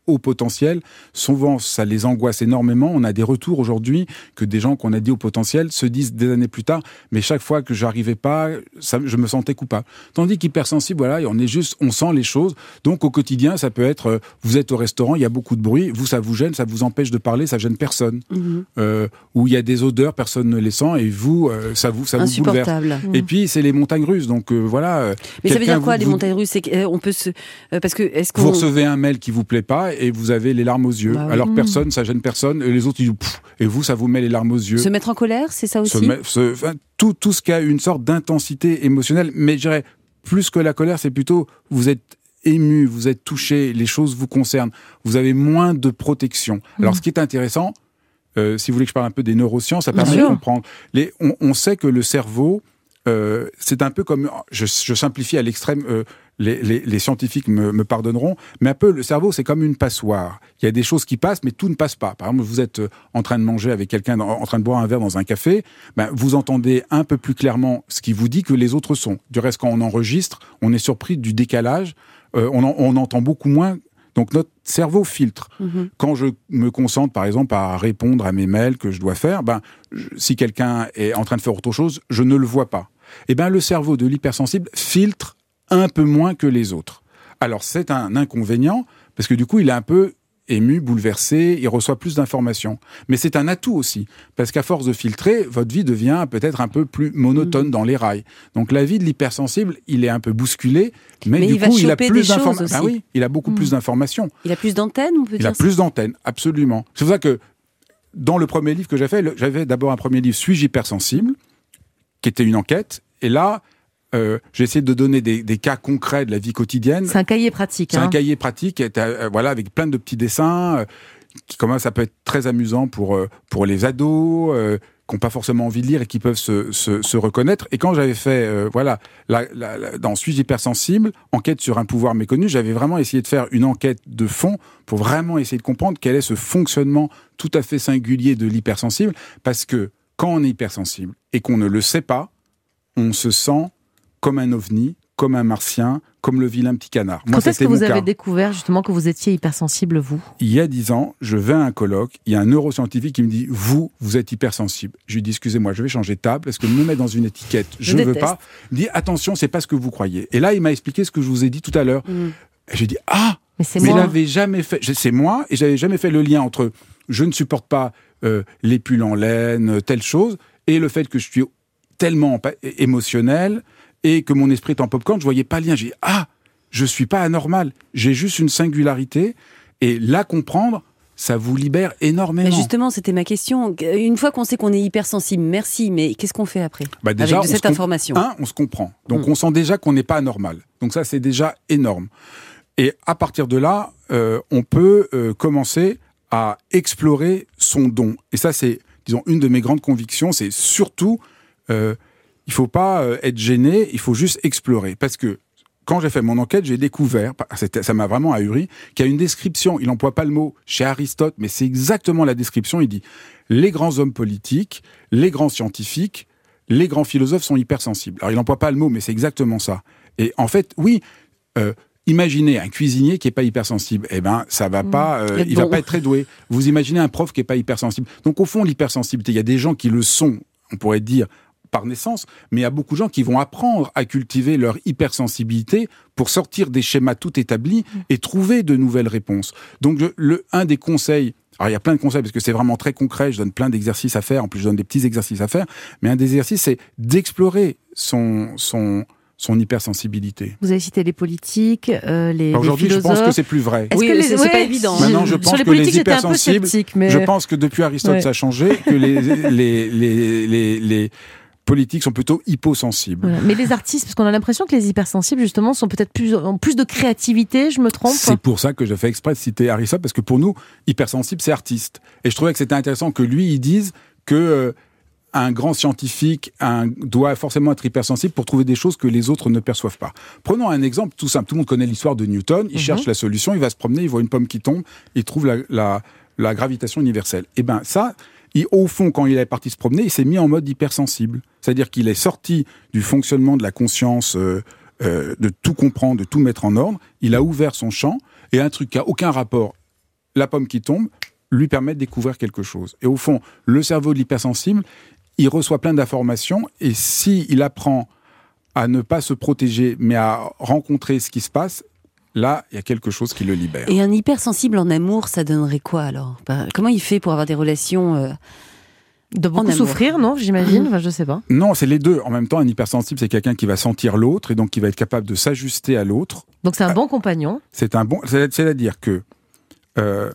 haut potentiel, souvent ça les angoisse énormément. On a des retours aujourd'hui que des gens qu'on a dit haut potentiel se disent des années plus tard, mais chaque fois que j'arrivais pas, ça, je me sentais coupable. Tandis qu'hypersensible, voilà, on est juste, on sent les choses. Donc au quotidien, ça peut être, euh, vous êtes au restaurant, il y a beaucoup de bruit, vous ça vous gêne, ça vous empêche de parler, ça gêne personne. Mmh. Euh, où il y a des odeurs, personne ne les sent, et vous, euh, ça vous, ça vous bouleverse. Mmh. Et puis c'est les montagnes russes, donc euh, voilà. Euh, mais ça veut dire quoi vous, les montagnes russes? C'est qu'on peut se, euh, parce que est-ce qu'on vous recevez un mail qui vous plaît pas et vous avez les larmes aux yeux. Bah oui. Alors mmh. personne, ça gêne personne, et les autres ils disent pff, et vous ça vous met les larmes aux yeux. Se mettre en colère, c'est ça aussi. Se met, se, enfin, tout tout ce qui a une sorte d'intensité émotionnelle, mais je dirais plus que la colère, c'est plutôt vous êtes ému, vous êtes touché, les choses vous concernent, vous avez moins de protection. Mmh. Alors ce qui est intéressant, euh, si vous voulez que je parle un peu des neurosciences, ça permet Bien de sûr. comprendre. Les, on, on sait que le cerveau, euh, c'est un peu comme, je, je simplifie à l'extrême, euh, les, les, les scientifiques me, me pardonneront, mais un peu le cerveau c'est comme une passoire. Il y a des choses qui passent, mais tout ne passe pas. Par exemple, vous êtes en train de manger avec quelqu'un, en train de boire un verre dans un café, ben, vous entendez un peu plus clairement ce qu'il vous dit que les autres sons. Du reste, quand on enregistre, on est surpris du décalage, euh, on, en, on entend beaucoup moins. Donc notre cerveau filtre. Mmh. Quand je me concentre, par exemple, à répondre à mes mails que je dois faire, ben, je, si quelqu'un est en train de faire autre chose, je ne le vois pas. Et ben le cerveau de l'hypersensible filtre un peu moins que les autres. Alors c'est un inconvénient, parce que du coup il est un peu ému, bouleversé, il reçoit plus d'informations. Mais c'est un atout aussi, parce qu'à force de filtrer, votre vie devient peut-être un peu plus monotone mmh. dans les rails. Donc la vie de l'hypersensible, il est un peu bousculé, mais, mais du il coup il a plus d'informations. Ah oui, il a beaucoup mmh. plus d'informations. Il a plus d'antennes, on peut il dire. Il a plus d'antennes, absolument. C'est pour ça que dans le premier livre que j'ai fait, j'avais d'abord un premier livre, Suis-je hypersensible, qui était une enquête, et là, Euh, j'ai essayé de donner des, des cas concrets de la vie quotidienne. C'est un cahier pratique. C'est hein. un cahier pratique, euh, voilà, avec plein de petits dessins, euh, qui comment ça peut être très amusant pour euh, pour les ados euh, qui n'ont pas forcément envie de lire et qui peuvent se se, se reconnaître. Et quand j'avais fait, euh, voilà, la, la, la, dans Suis-je hypersensible, enquête sur un pouvoir méconnu, j'avais vraiment essayé de faire une enquête de fond pour vraiment essayer de comprendre quel est ce fonctionnement tout à fait singulier de l'hypersensible, parce que quand on est hypersensible et qu'on ne le sait pas, on se sent comme un ovni, comme un martien, comme le vilain petit canard. Moi, Quand est-ce que vous avez cas. découvert justement que vous étiez hypersensible, vous ? Il y a dix ans, je vais à un colloque, il y a un neuroscientifique qui me dit « Vous, vous êtes hypersensible ». Je lui dis « Excusez-moi, je vais changer de table, parce que me mettre dans une étiquette, je ne veux pas ». Il dit « Attention, c'est pas ce que vous croyez ». Et là, il m'a expliqué ce que je vous ai dit tout à l'heure. Mmh. Et j'ai dit « Ah !» Mais, c'est mais moi. J'avais jamais fait, c'est moi, et j'avais jamais fait le lien entre « Je ne supporte pas euh, les pulls en laine, telle chose », et le fait que je suis tellement émotionnel, et que mon esprit est en popcorn, je voyais pas le lien. J'ai dit, ah, je suis pas anormal, j'ai juste une singularité, et la comprendre, ça vous libère énormément. Mais justement, c'était ma question. Une fois qu'on sait qu'on est hypersensible, merci, mais qu'est-ce qu'on fait après bah déjà, avec de cette information ? Un, on se comprend. Donc, mmh. on sent déjà qu'on n'est pas anormal. Donc ça, c'est déjà énorme. Et à partir de là, euh, on peut euh, commencer à explorer son don. Et ça, c'est, disons, une de mes grandes convictions, c'est surtout... Euh, il faut pas euh, être gêné, il faut juste explorer. Parce que quand j'ai fait mon enquête, j'ai découvert, ça m'a vraiment ahuri, qu'il y a une description, il n'emploie pas le mot chez Aristote, mais c'est exactement la description, il dit « Les grands hommes politiques, les grands scientifiques, les grands philosophes sont hypersensibles ». Alors il n'emploie pas le mot, mais c'est exactement ça. Et en fait, oui, euh, imaginez un cuisinier qui est pas hypersensible, eh ben ça va mmh. pas, euh, il bon. va pas être très doué. Vous imaginez un prof qui est pas hypersensible. Donc au fond, l'hypersensibilité, il y a des gens qui le sont, on pourrait dire, par naissance, mais il y a beaucoup de gens qui vont apprendre à cultiver leur hypersensibilité pour sortir des schémas tout établis et trouver de nouvelles réponses. Donc, je, le, un des conseils, alors il y a plein de conseils parce que c'est vraiment très concret, je donne plein d'exercices à faire, en plus je donne des petits exercices à faire, mais un des exercices, c'est d'explorer son, son, son hypersensibilité. Vous avez cité les politiques, euh, les, les Aujourd'hui, philosophes. je pense que c'est plus vrai. Oui, que les, c'est, ouais, c'est pas évident. Maintenant, je pense Sur les que les hypersensibles, mais... je pense que depuis Aristote, ouais. ça a changé, que les, les, les, les, les politiques sont plutôt hyposensibles. Voilà. Mais les artistes, parce qu'on a l'impression que les hypersensibles, justement, sont peut-être plus, ont plus de créativité, je me trompe ? C'est pour ça que j'ai fait exprès de citer Aristote, parce que pour nous, hypersensible, c'est artiste. Et je trouvais que c'était intéressant que lui, il dise que euh, un grand scientifique un, doit forcément être hypersensible pour trouver des choses que les autres ne perçoivent pas. Prenons un exemple tout simple. Tout le monde connaît l'histoire de Newton. Il mm-hmm. cherche la solution, il va se promener, il voit une pomme qui tombe, il trouve la, la, la gravitation universelle. Et ben ça... Et au fond, quand il est parti se promener, il s'est mis en mode hypersensible. C'est-à-dire qu'il est sorti du fonctionnement de la conscience, euh, euh, de tout comprendre, de tout mettre en ordre. Il a ouvert son champ, et un truc qui n'a aucun rapport la pomme qui tombe lui permet de découvrir quelque chose. Et au fond, le cerveau de l'hypersensible, il reçoit plein d'informations, et s'il apprend à ne pas se protéger, mais à rencontrer ce qui se passe, là, il y a quelque chose qui le libère. Et un hypersensible en amour, ça donnerait quoi alors ? Bah, comment il fait pour avoir des relations euh, de beaucoup souffrir, non, j'imagine, enfin, je sais pas. Non, c'est les deux. En même temps, un hypersensible, c'est quelqu'un qui va sentir l'autre et donc qui va être capable de s'ajuster à l'autre. Donc c'est un bon compagnon. C'est un bon, c'est-à-dire que euh,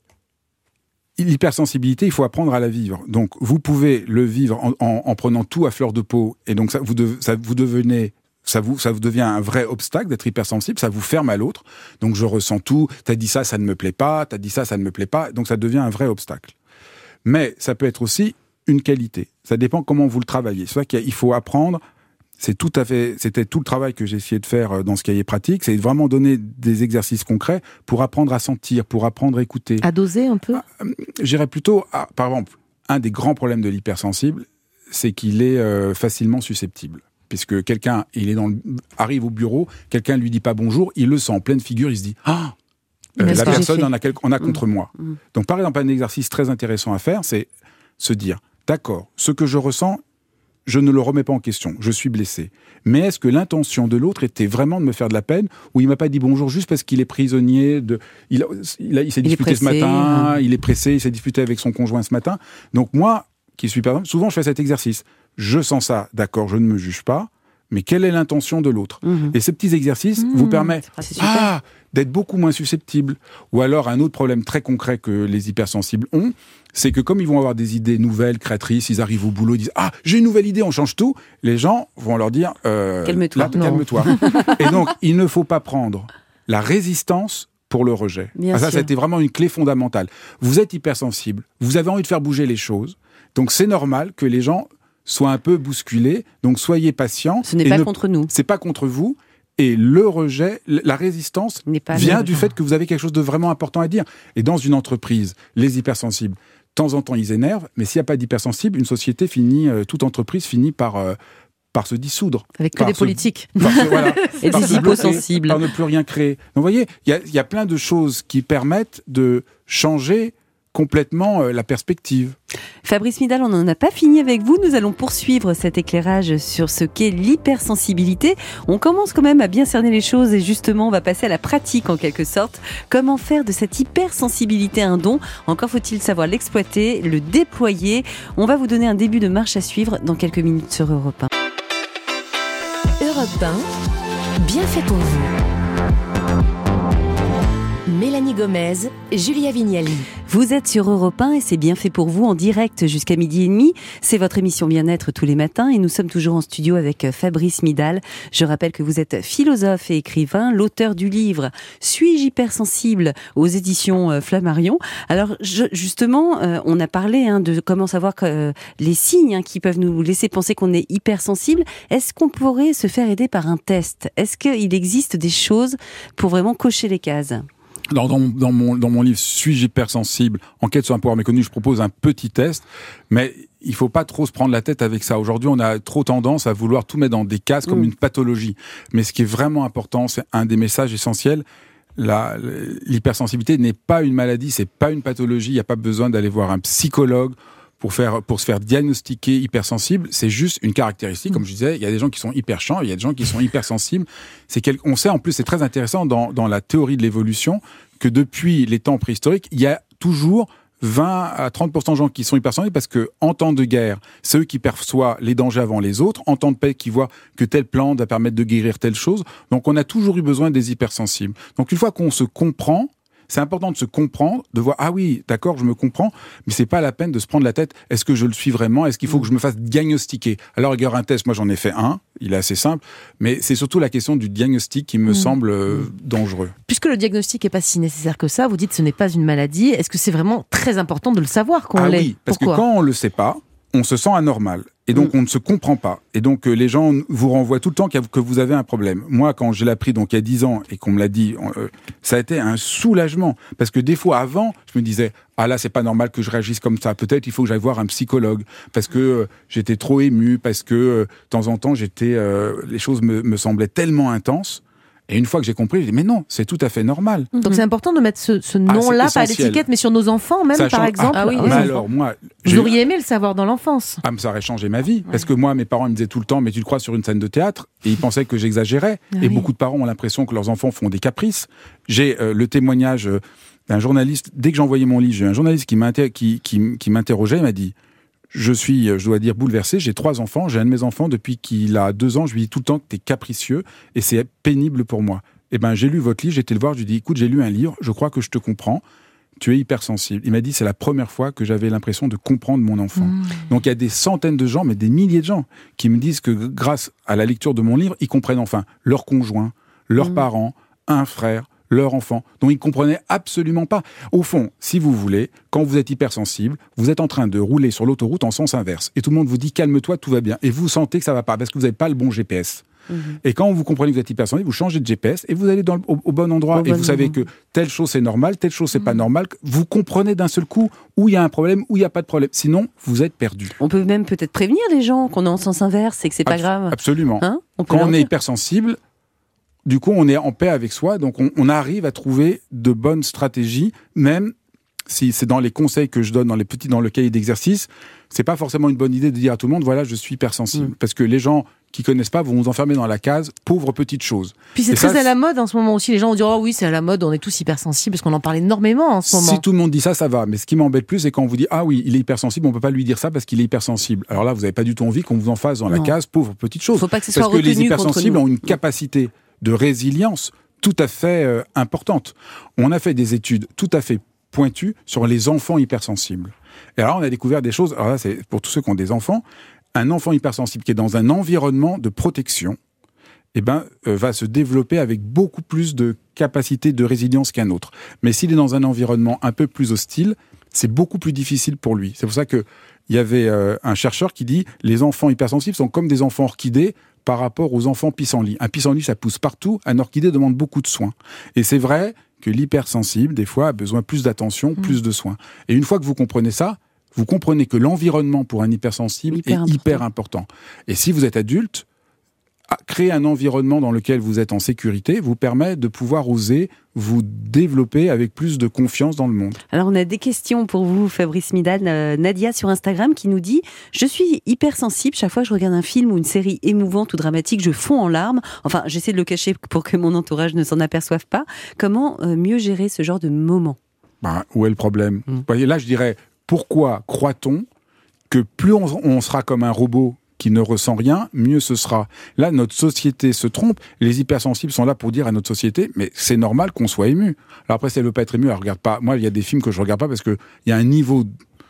l'hypersensibilité, il faut apprendre à la vivre. Donc, vous pouvez le vivre en, en, en prenant tout à fleur de peau, et donc ça vous, de, ça vous devenez, ça vous, ça vous devient un vrai obstacle d'être hypersensible. Ça vous ferme à l'autre. Donc, je ressens tout. T'as dit ça, ça ne me plaît pas. T'as dit ça, ça ne me plaît pas. Donc, ça devient un vrai obstacle. Mais ça peut être aussi une qualité. Ça dépend comment vous le travaillez. C'est vrai qu'il faut apprendre. C'est tout à fait, c'était tout le travail que j'ai essayé de faire dans ce cahier pratique, c'est vraiment donner des exercices concrets pour apprendre à sentir, pour apprendre à écouter. À doser un peu ? J'irais plutôt à, par exemple, un des grands problèmes de l'hypersensible, c'est qu'il est euh, facilement susceptible. Puisque quelqu'un, il est dans le, arrive au bureau, quelqu'un lui dit pas bonjour, il le sent en pleine figure, il se dit « Ah euh, la personne en a, quel, en a contre mmh. moi mmh. ». Donc par exemple, un exercice très intéressant à faire, c'est se dire « D'accord, ce que je ressens, je ne le remets pas en question, je suis blessé. Mais est-ce que l'intention de l'autre était vraiment de me faire de la peine, ou il m'a pas dit bonjour juste parce qu'il est prisonnier de, il, a, il, a, il s'est il disputé pressé, ce matin, hein. il est pressé, il s'est disputé avec son conjoint ce matin. Donc moi, qui suis pas, souvent je fais cet exercice. Je sens ça, d'accord, je ne me juge pas, mais quelle est l'intention de l'autre ? mmh. Et ces petits exercices mmh, vous permettent ah, d'être beaucoup moins susceptible. Ou alors un autre problème très concret que les hypersensibles ont, c'est que comme ils vont avoir des idées nouvelles, créatrices, ils arrivent au boulot, ils disent « Ah, j'ai une nouvelle idée, on change tout », les gens vont leur dire euh, « Calme-toi. Là, calme-toi. » Et donc, il ne faut pas prendre la résistance pour le rejet. Ah, ça, ça a été vraiment une clé fondamentale. Vous êtes hypersensible, vous avez envie de faire bouger les choses, donc c'est normal que les gens soient un peu bousculés, donc soyez patients. Ce n'est pas ne... contre nous. C'est pas contre vous. Et le rejet, la résistance vient du fait que vous avez quelque chose de vraiment important à dire. Et dans une entreprise, les hypersensibles, de temps en temps, ils énervent, mais s'il n'y a pas d'hypersensibles, une société finit, euh, toute entreprise finit par, euh, par se dissoudre. Avec que des se, politiques. Par se, voilà, et par des hyposensibles. Par ne plus rien créer. Donc vous voyez, il y a, y a plein de choses qui permettent de changer complètement euh, la perspective. Fabrice Midal, on n'en a pas fini avec vous. Nous allons poursuivre cet éclairage sur ce qu'est l'hypersensibilité. On commence quand même à bien cerner les choses et justement, on va passer à la pratique en quelque sorte. Comment faire de cette hypersensibilité un don ? Encore faut-il savoir l'exploiter, le déployer. On va vous donner un début de marche à suivre dans quelques minutes sur Europe un. Europe un, bien fait pour vous. Mélanie Gomez, Julia Vignali. Vous êtes sur Europe un et c'est bien fait pour vous en direct jusqu'à midi et demi. C'est votre émission Bien-être tous les matins et nous sommes toujours en studio avec Fabrice Midal. Je rappelle que vous êtes philosophe et écrivain, l'auteur du livre « Suis-je hypersensible » aux éditions Flammarion. Alors je, justement, euh, on a parlé hein, de comment savoir que, euh, les signes hein, qui peuvent nous laisser penser qu'on est hypersensible. Est-ce qu'on pourrait se faire aider par un test ? Est-ce qu'il existe des choses pour vraiment cocher les cases ? Dans, dans, dans, mon, dans mon livre « Suis-je hypersensible ? Enquête sur un pouvoir méconnu », je propose un petit test, mais il faut pas trop se prendre la tête avec ça. Aujourd'hui, on a trop tendance à vouloir tout mettre dans des cases comme mmh. une pathologie. Mais ce qui est vraiment important, c'est un des messages essentiels, la, l'hypersensibilité n'est pas une maladie, c'est pas une pathologie, il n'y a pas besoin d'aller voir un psychologue pour faire, pour se faire diagnostiquer hypersensible, c'est juste une caractéristique. Comme je disais, il y a des gens qui sont hyper chants, il y a des gens qui sont hypersensibles. C'est quel, on sait, en plus, c'est très intéressant dans, dans la théorie de l'évolution, que depuis les temps préhistoriques, il y a toujours vingt à trente pour cent de gens qui sont hypersensibles parce que, en temps de guerre, c'est eux qui perçoivent les dangers avant les autres. En temps de paix, qui voient que telle plante va permettre de guérir telle chose. Donc, on a toujours eu besoin des hypersensibles. Donc, une fois qu'on se comprend, c'est important de se comprendre, de voir, ah oui, d'accord, je me comprends, mais c'est pas la peine de se prendre la tête, est-ce que je le suis vraiment, est-ce qu'il faut que je me fasse diagnostiquer ? Alors, il y aura un test, moi j'en ai fait un, il est assez simple, mais c'est surtout la question du diagnostic qui me mmh. semble euh, dangereux. Puisque le diagnostic n'est pas si nécessaire que ça, vous dites que ce n'est pas une maladie, est-ce que c'est vraiment très important de le savoir qu'on ah l'est ? Oui, parce Pourquoi ? que quand on le sait pas, on se sent anormal. Et donc, mmh. on ne se comprend pas. Et donc, euh, les gens vous renvoient tout le temps que vous avez un problème. Moi, quand je l'ai appris, donc, il y a dix ans, et qu'on me l'a dit, euh, ça a été un soulagement. Parce que des fois, avant, je me disais, ah là, c'est pas normal que je réagisse comme ça. Peut-être il faut que j'aille voir un psychologue. Parce que euh, j'étais trop ému, parce que, euh, de temps en temps, j'étais, euh, les choses me, me semblaient tellement intenses. Et une fois que j'ai compris, j'ai dit, mais non, c'est tout à fait normal. Donc c'est important de mettre ce, ce nom-là, ah, pas à l'étiquette, mais sur nos enfants même, Sachant, par exemple. Ah, oui, ah, mais alors, moi, vous auriez aimé le savoir dans l'enfance. Ah, mais ça aurait changé ma vie. Ouais. Parce que moi, mes parents ils me disaient tout le temps, mais tu le crois sur une scène de théâtre? Et ils pensaient que j'exagérais. Ah, et oui. beaucoup de parents ont l'impression que leurs enfants font des caprices. J'ai euh, le témoignage euh, d'un journaliste. Dès que j'envoyais mon livre, j'ai un journaliste qui, m'inter- qui, qui, qui m'interrogeait, il m'a dit, je suis, je dois dire, bouleversé. J'ai trois enfants. J'ai un de mes enfants depuis qu'il a deux ans. Je lui dis tout le temps que t'es capricieux et c'est pénible pour moi. Eh ben, j'ai lu votre livre, j'ai été le voir, je lui ai dit, écoute, j'ai lu un livre, je crois que je te comprends, tu es hypersensible. Il m'a dit, c'est la première fois que j'avais l'impression de comprendre mon enfant. Mmh. Donc il y a des centaines de gens, mais des milliers de gens, qui me disent que grâce à la lecture de mon livre, ils comprennent enfin leur conjoint, leurs mmh. parents, un frère, leur enfant, dont ils ne comprenaient absolument pas. Au fond, si vous voulez, quand vous êtes hypersensible, vous êtes en train de rouler sur l'autoroute en sens inverse, et tout le monde vous dit, calme-toi, tout va bien, et vous sentez que ça ne va pas, parce que vous n'avez pas le bon G P S. Mmh. Et quand vous comprenez que vous êtes hypersensible, vous changez de G P S et vous allez dans le, au, au bon endroit. Au et bon vous savez que telle chose c'est normal, telle chose c'est mmh. pas normal. Vous comprenez d'un seul coup où il y a un problème, où il n'y a pas de problème. Sinon, vous êtes perdu. On peut même peut-être prévenir les gens qu'on est en sens inverse et que c'est pas Abs- grave. Absolument. Hein on quand on est hypersensible, du coup, on est en paix avec soi. Donc, on, on arrive à trouver de bonnes stratégies, même si c'est dans les conseils que je donne dans les petits, dans le cahier d'exercice. C'est pas forcément une bonne idée de dire à tout le monde, voilà, je suis hypersensible. Mmh. Parce que les gens qui connaissent pas vont vous enfermer dans la case pauvre petite chose. Puis c'est et très ça, à la mode en ce moment aussi. Les gens vont dire, oh oui, c'est à la mode, on est tous hypersensibles, parce qu'on en parle énormément en ce moment. Si tout le monde dit ça, ça va. Mais ce qui m'embête plus, c'est quand on vous dit, ah oui, il est hypersensible, on peut pas lui dire ça parce qu'il est hypersensible. Alors là, vous avez pas du tout envie qu'on vous en fasse dans non. la case pauvre petite chose. Faut pas que ce soit parce que les hypersensibles ont une capacité de résilience tout à fait euh, importante. On a fait des études tout à fait pointues sur les enfants hypersensibles. Et alors, on a découvert des choses. Alors là, c'est pour tous ceux qui ont des enfants. Un enfant hypersensible qui est dans un environnement de protection, eh ben, euh, va se développer avec beaucoup plus de capacité de résilience qu'un autre. Mais s'il est dans un environnement un peu plus hostile, c'est beaucoup plus difficile pour lui. C'est pour ça que il y avait euh, un chercheur qui dit les enfants hypersensibles sont comme des enfants orchidées par rapport aux enfants pissenlits. Un pissenlit, ça pousse partout. Un orchidée demande beaucoup de soins. Et c'est vrai que l'hypersensible, des fois, a besoin plus d'attention, mmh. plus de soins. Et une fois que vous comprenez ça, vous comprenez que l'environnement pour un hypersensible hyper est important. hyper important. Et si vous êtes adulte, créer un environnement dans lequel vous êtes en sécurité vous permet de pouvoir oser vous développer avec plus de confiance dans le monde. Alors on a des questions pour vous, Fabrice Midal. Euh, Nadia sur Instagram qui nous dit « Je suis hypersensible, chaque fois que je regarde un film ou une série émouvante ou dramatique, je fonds en larmes. Enfin, j'essaie de le cacher pour que mon entourage ne s'en aperçoive pas. Comment euh, mieux gérer ce genre de moment ?» Ben, où est le problème ? Vous voyez, là, je dirais, pourquoi croit-on que plus on, on sera comme un robot qui ne ressent rien, mieux ce sera. Là, notre société se trompe. Les hypersensibles sont là pour dire à notre société, mais c'est normal qu'on soit ému. Alors après, si elle veut pas être émue, elle regarde pas. Moi, il y a des films que je regarde pas parce que il y a un niveau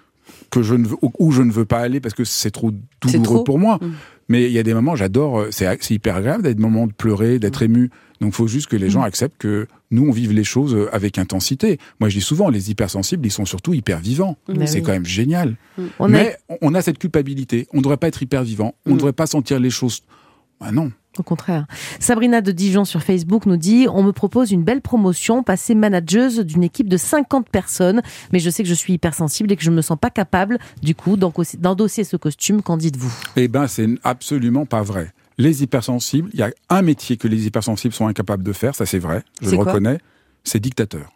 que je ne veux, où je ne veux pas aller parce que c'est trop douloureux c'est trop. pour moi. Mmh. Mais il y a des moments, j'adore, c'est, c'est hyper agréable d'être moment de pleurer, d'être mmh. ému. Donc, il faut juste que les gens mmh. acceptent que nous, on vive les choses avec intensité. Moi, je dis souvent, les hypersensibles, ils sont surtout hyper vivants. Mmh. C'est oui. quand même génial. Mmh. On Mais a... on a cette culpabilité. On ne devrait pas être hyper vivant. On ne mmh. devrait pas sentir les choses. Ah non. Au contraire. Sabrina de Dijon sur Facebook nous dit « On me propose une belle promotion, passer manageuse d'une équipe de cinquante personnes, mais je sais que je suis hypersensible et que je ne me sens pas capable, du coup, d'endosser ce costume. Qu'en dites-vous ?» Eh bien, c'est absolument pas vrai. Les hypersensibles, il y a un métier que les hypersensibles sont incapables de faire, ça c'est vrai, je c'est le quoi reconnais, c'est dictateur.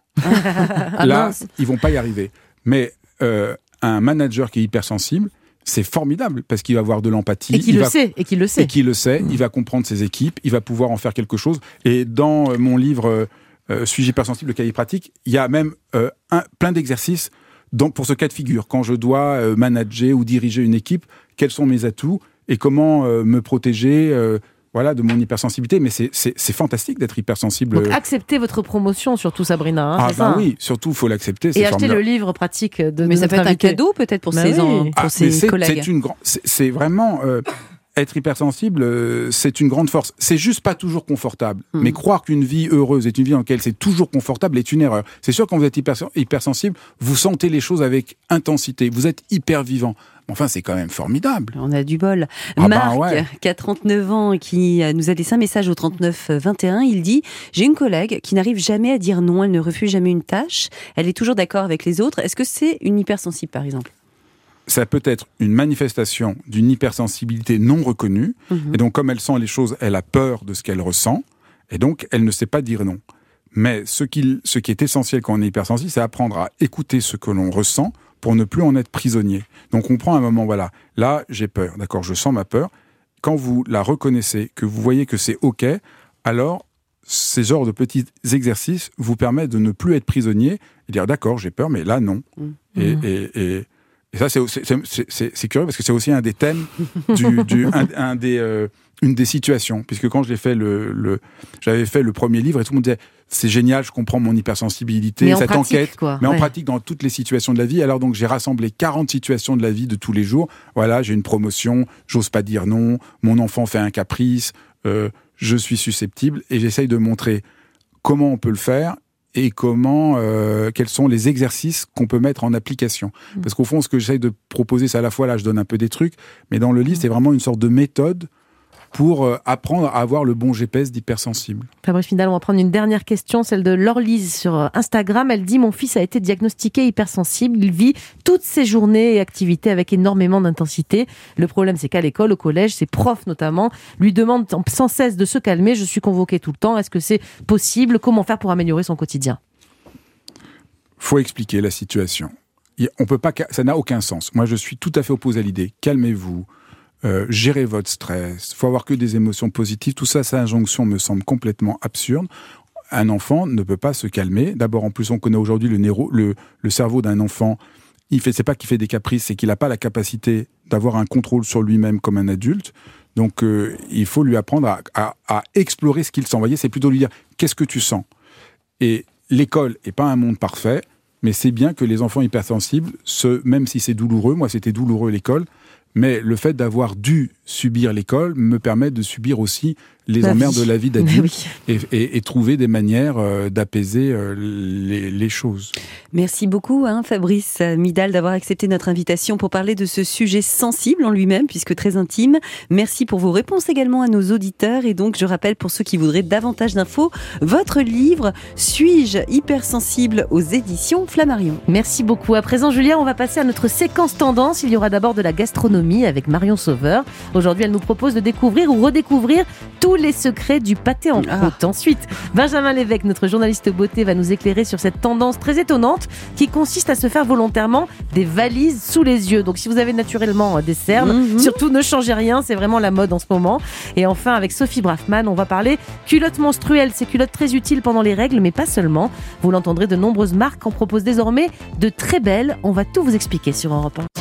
ah, Là, mince. Ils vont pas y arriver. Mais euh, un manager qui est hypersensible, c'est formidable parce qu'il va avoir de l'empathie. Et qu'il il le va... sait. Et qu'il le sait. Et qu'il le sait. Mmh. Il va comprendre ses équipes. Il va pouvoir en faire quelque chose. Et dans euh, mon livre euh, Suis-je hypersensible, le cahier pratique, il y a même euh, un, plein d'exercices donc, pour ce cas de figure. Quand je dois euh, manager ou diriger une équipe, quels sont mes atouts et comment euh, me protéger euh, voilà, de mon hypersensibilité. Mais c'est, c'est, c'est fantastique d'être hypersensible. Donc acceptez votre promotion, surtout Sabrina. Hein, ah c'est bah ça, oui, surtout il faut l'accepter. C'est et acheter formidable. le livre pratique de Mais de ça peut être invité. un cadeau peut-être pour bah ses, oui. en, pour ah, ses c'est, collègues. C'est, une grand, c'est, c'est vraiment... Euh, être hypersensible, euh, c'est une grande force. C'est juste pas toujours confortable. Mmh. Mais croire qu'une vie heureuse est une vie dans laquelle c'est toujours confortable est une erreur. C'est sûr, quand vous êtes hyper, hypersensible, vous sentez les choses avec intensité. Vous êtes hyper vivant. Enfin, c'est quand même formidable. On a du bol. Ah Marc, bah ouais. qui a trente-neuf ans, qui nous a laissé un message au trente-neuf vingt et un. Il dit « J'ai une collègue qui n'arrive jamais à dire non, elle ne refuse jamais une tâche. Elle est toujours d'accord avec les autres. Est-ce que c'est une hypersensible, par exemple ?» Ça peut être une manifestation d'une hypersensibilité non reconnue. Mmh. Et donc, comme elle sent les choses, elle a peur de ce qu'elle ressent. Et donc, elle ne sait pas dire non. Mais ce qui, ce qui est essentiel quand on est hypersensible, c'est apprendre à écouter ce que l'on ressent pour ne plus en être prisonnier. Donc on prend un moment, voilà, là j'ai peur, d'accord, je sens ma peur. Quand vous la reconnaissez, que vous voyez que c'est OK, alors ces genres de petits exercices vous permettent de ne plus être prisonnier et dire d'accord, j'ai peur, mais là non. Mmh. Et, et, et, et ça, c'est, c'est, c'est, c'est, c'est curieux parce que c'est aussi un des thèmes, du, du, un, un des, euh, une des situations. Puisque quand j'ai fait le, le, j'avais fait le premier livre et tout le monde disait c'est génial, je comprends mon hypersensibilité, mais cette pratique, enquête, quoi. mais ouais. en pratique dans toutes les situations de la vie. Alors donc j'ai rassemblé quarante situations de la vie de tous les jours. Voilà, j'ai une promotion, j'ose pas dire non, mon enfant fait un caprice, euh, je suis susceptible et j'essaye de montrer comment on peut le faire et comment, euh, quels sont les exercices qu'on peut mettre en application. Mmh. Parce qu'au fond, ce que j'essaye de proposer, c'est à la fois, là, je donne un peu des trucs, mais dans le livre, mmh. c'est vraiment une sorte de méthode pour euh, apprendre à avoir le bon G P S d'hypersensible. Fabrice Midal, on va prendre une dernière question, celle de Laure-Lise sur Instagram. Elle dit « Mon fils a été diagnostiqué hypersensible. Il vit toutes ses journées et activités avec énormément d'intensité. Le problème, c'est qu'à l'école, au collège, ses profs notamment lui demandent sans cesse de se calmer. Je suis convoquée tout le temps. Est-ce que c'est possible ? Comment faire pour améliorer son quotidien ?» Faut expliquer la situation. On peut pas, ça n'a aucun sens. Moi, je suis tout à fait opposé à l'idée. Calmez-vous. Euh, gérer votre stress, faut avoir que des émotions positives, tout ça, cette injonction me semble complètement absurde. Un enfant ne peut pas se calmer. D'abord, en plus, on connaît aujourd'hui le, néro, le, le cerveau d'un enfant. Il fait, c'est pas qu'il fait des caprices, c'est qu'il n'a pas la capacité d'avoir un contrôle sur lui-même comme un adulte. Donc, euh, il faut lui apprendre à, à, à explorer ce qu'il sent. Vous voyez, c'est plutôt lui dire qu'est-ce que tu sens. Et l'école est pas un monde parfait, mais c'est bien que les enfants hypersensibles, se, même si c'est douloureux, moi c'était douloureux l'école. Mais le fait d'avoir dû subir l'école me permet de subir aussi les la emmerdes vie. de la vie d'adulte oui. et, et, et trouver des manières euh, d'apaiser euh, les, les choses. Merci beaucoup hein, Fabrice Midal d'avoir accepté notre invitation pour parler de ce sujet sensible en lui-même puisque très intime. Merci pour vos réponses également à nos auditeurs et donc je rappelle pour ceux qui voudraient davantage d'infos, votre livre « Suis-je hypersensible » aux éditions Flammarion. Merci beaucoup. À présent Julia, on va passer à notre séquence tendance. Il y aura d'abord de la gastronomie avec Marion Sauveur. Aujourd'hui, elle nous propose de découvrir ou redécouvrir tous les secrets du pâté en croûte. Ah. Ensuite, Benjamin Lévesque, notre journaliste beauté, va nous éclairer sur cette tendance très étonnante qui consiste à se faire volontairement des valises sous les yeux. Donc si vous avez naturellement des cernes, mm-hmm. surtout ne changez rien, c'est vraiment la mode en ce moment. Et enfin, avec Sophie Braffman, on va parler culottes menstruelles. Ces culottes très utiles pendant les règles, mais pas seulement. Vous l'entendrez, de nombreuses marques en proposent désormais de très belles. On va tout vous expliquer sur Europe un.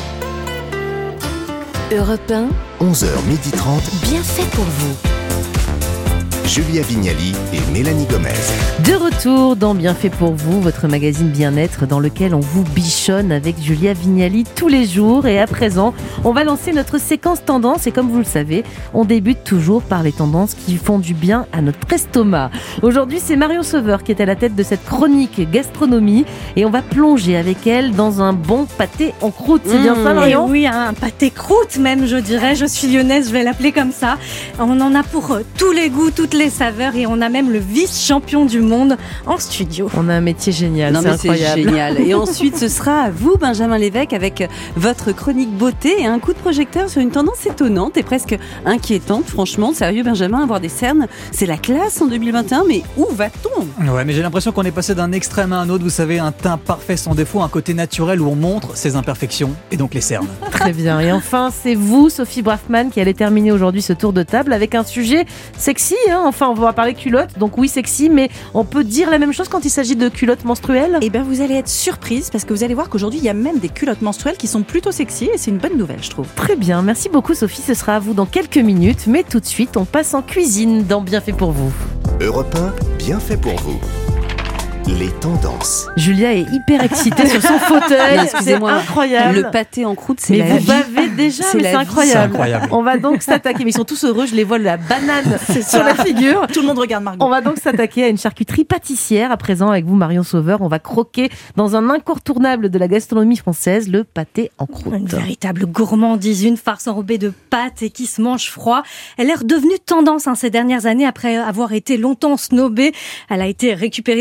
Europe un, onze heures trente, bien fait pour vous. Julia Vignali et Mélanie Gomez. De retour dans Bien fait pour vous, votre magazine bien-être dans lequel on vous bichonne avec Julia Vignali tous les jours. Et à présent, on va lancer notre séquence tendance. Et comme vous le savez, on débute toujours par les tendances qui font du bien à notre estomac. Aujourd'hui, c'est Marion Sauveur qui est à la tête de cette chronique gastronomie. Et on va plonger avec elle dans un bon pâté en croûte. C'est mmh. bien ça, Marion ? Et oui, un pâté croûte même, je dirais. Je suis lyonnaise, je vais l'appeler comme ça. On en a pour tous les goûts, toutes les saveurs et on a même le vice-champion du monde en studio. On a un métier génial, non, c'est mais incroyable. C'est génial. Et ensuite, ce sera à vous, Benjamin Lévesque, avec votre chronique beauté et un coup de projecteur sur une tendance étonnante et presque inquiétante. Franchement, sérieux, Benjamin, avoir des cernes, c'est la classe en deux mille vingt et un, mais où va-t-on ? Ouais, mais j'ai l'impression qu'on est passé d'un extrême à un autre. Vous savez, un teint parfait sans défaut, un côté naturel où on montre ses imperfections et donc les cernes. Très bien. Et enfin, c'est vous, Sophie Braffman, qui allez terminer aujourd'hui ce tour de table avec un sujet sexy. Hein enfin, on va parler culottes, donc oui, sexy, mais on peut dire la même chose quand il s'agit de culottes menstruelles ? Eh bien, vous allez être surprise parce que vous allez voir qu'aujourd'hui, il y a même des culottes menstruelles qui sont plutôt sexy et c'est une bonne nouvelle, je trouve. Très bien, merci beaucoup Sophie, ce sera à vous dans quelques minutes, mais tout de suite, on passe en cuisine dans Bien fait pour vous. Europe un, bien fait pour vous. Les tendances. Julia est hyper excitée sur son fauteuil. Non, excusez-moi, c'est incroyable. Le pâté en croûte, c'est mais la vous vie. bavez déjà, c'est mais c'est incroyable. c'est incroyable. On va donc s'attaquer, mais ils sont tous heureux, je les vois la banane sur la figure. Tout le monde regarde Margot. On va donc s'attaquer à une charcuterie pâtissière. À présent, avec vous, Marion Sauveur, on va croquer dans un incontournable de la gastronomie française, le pâté en croûte. Une véritable gourmandise, une farce enrobée de pâtes et qui se mange froid. Elle est redevenue tendance hein, ces dernières années après avoir été longtemps snobée. Elle a été récupérée par les industriels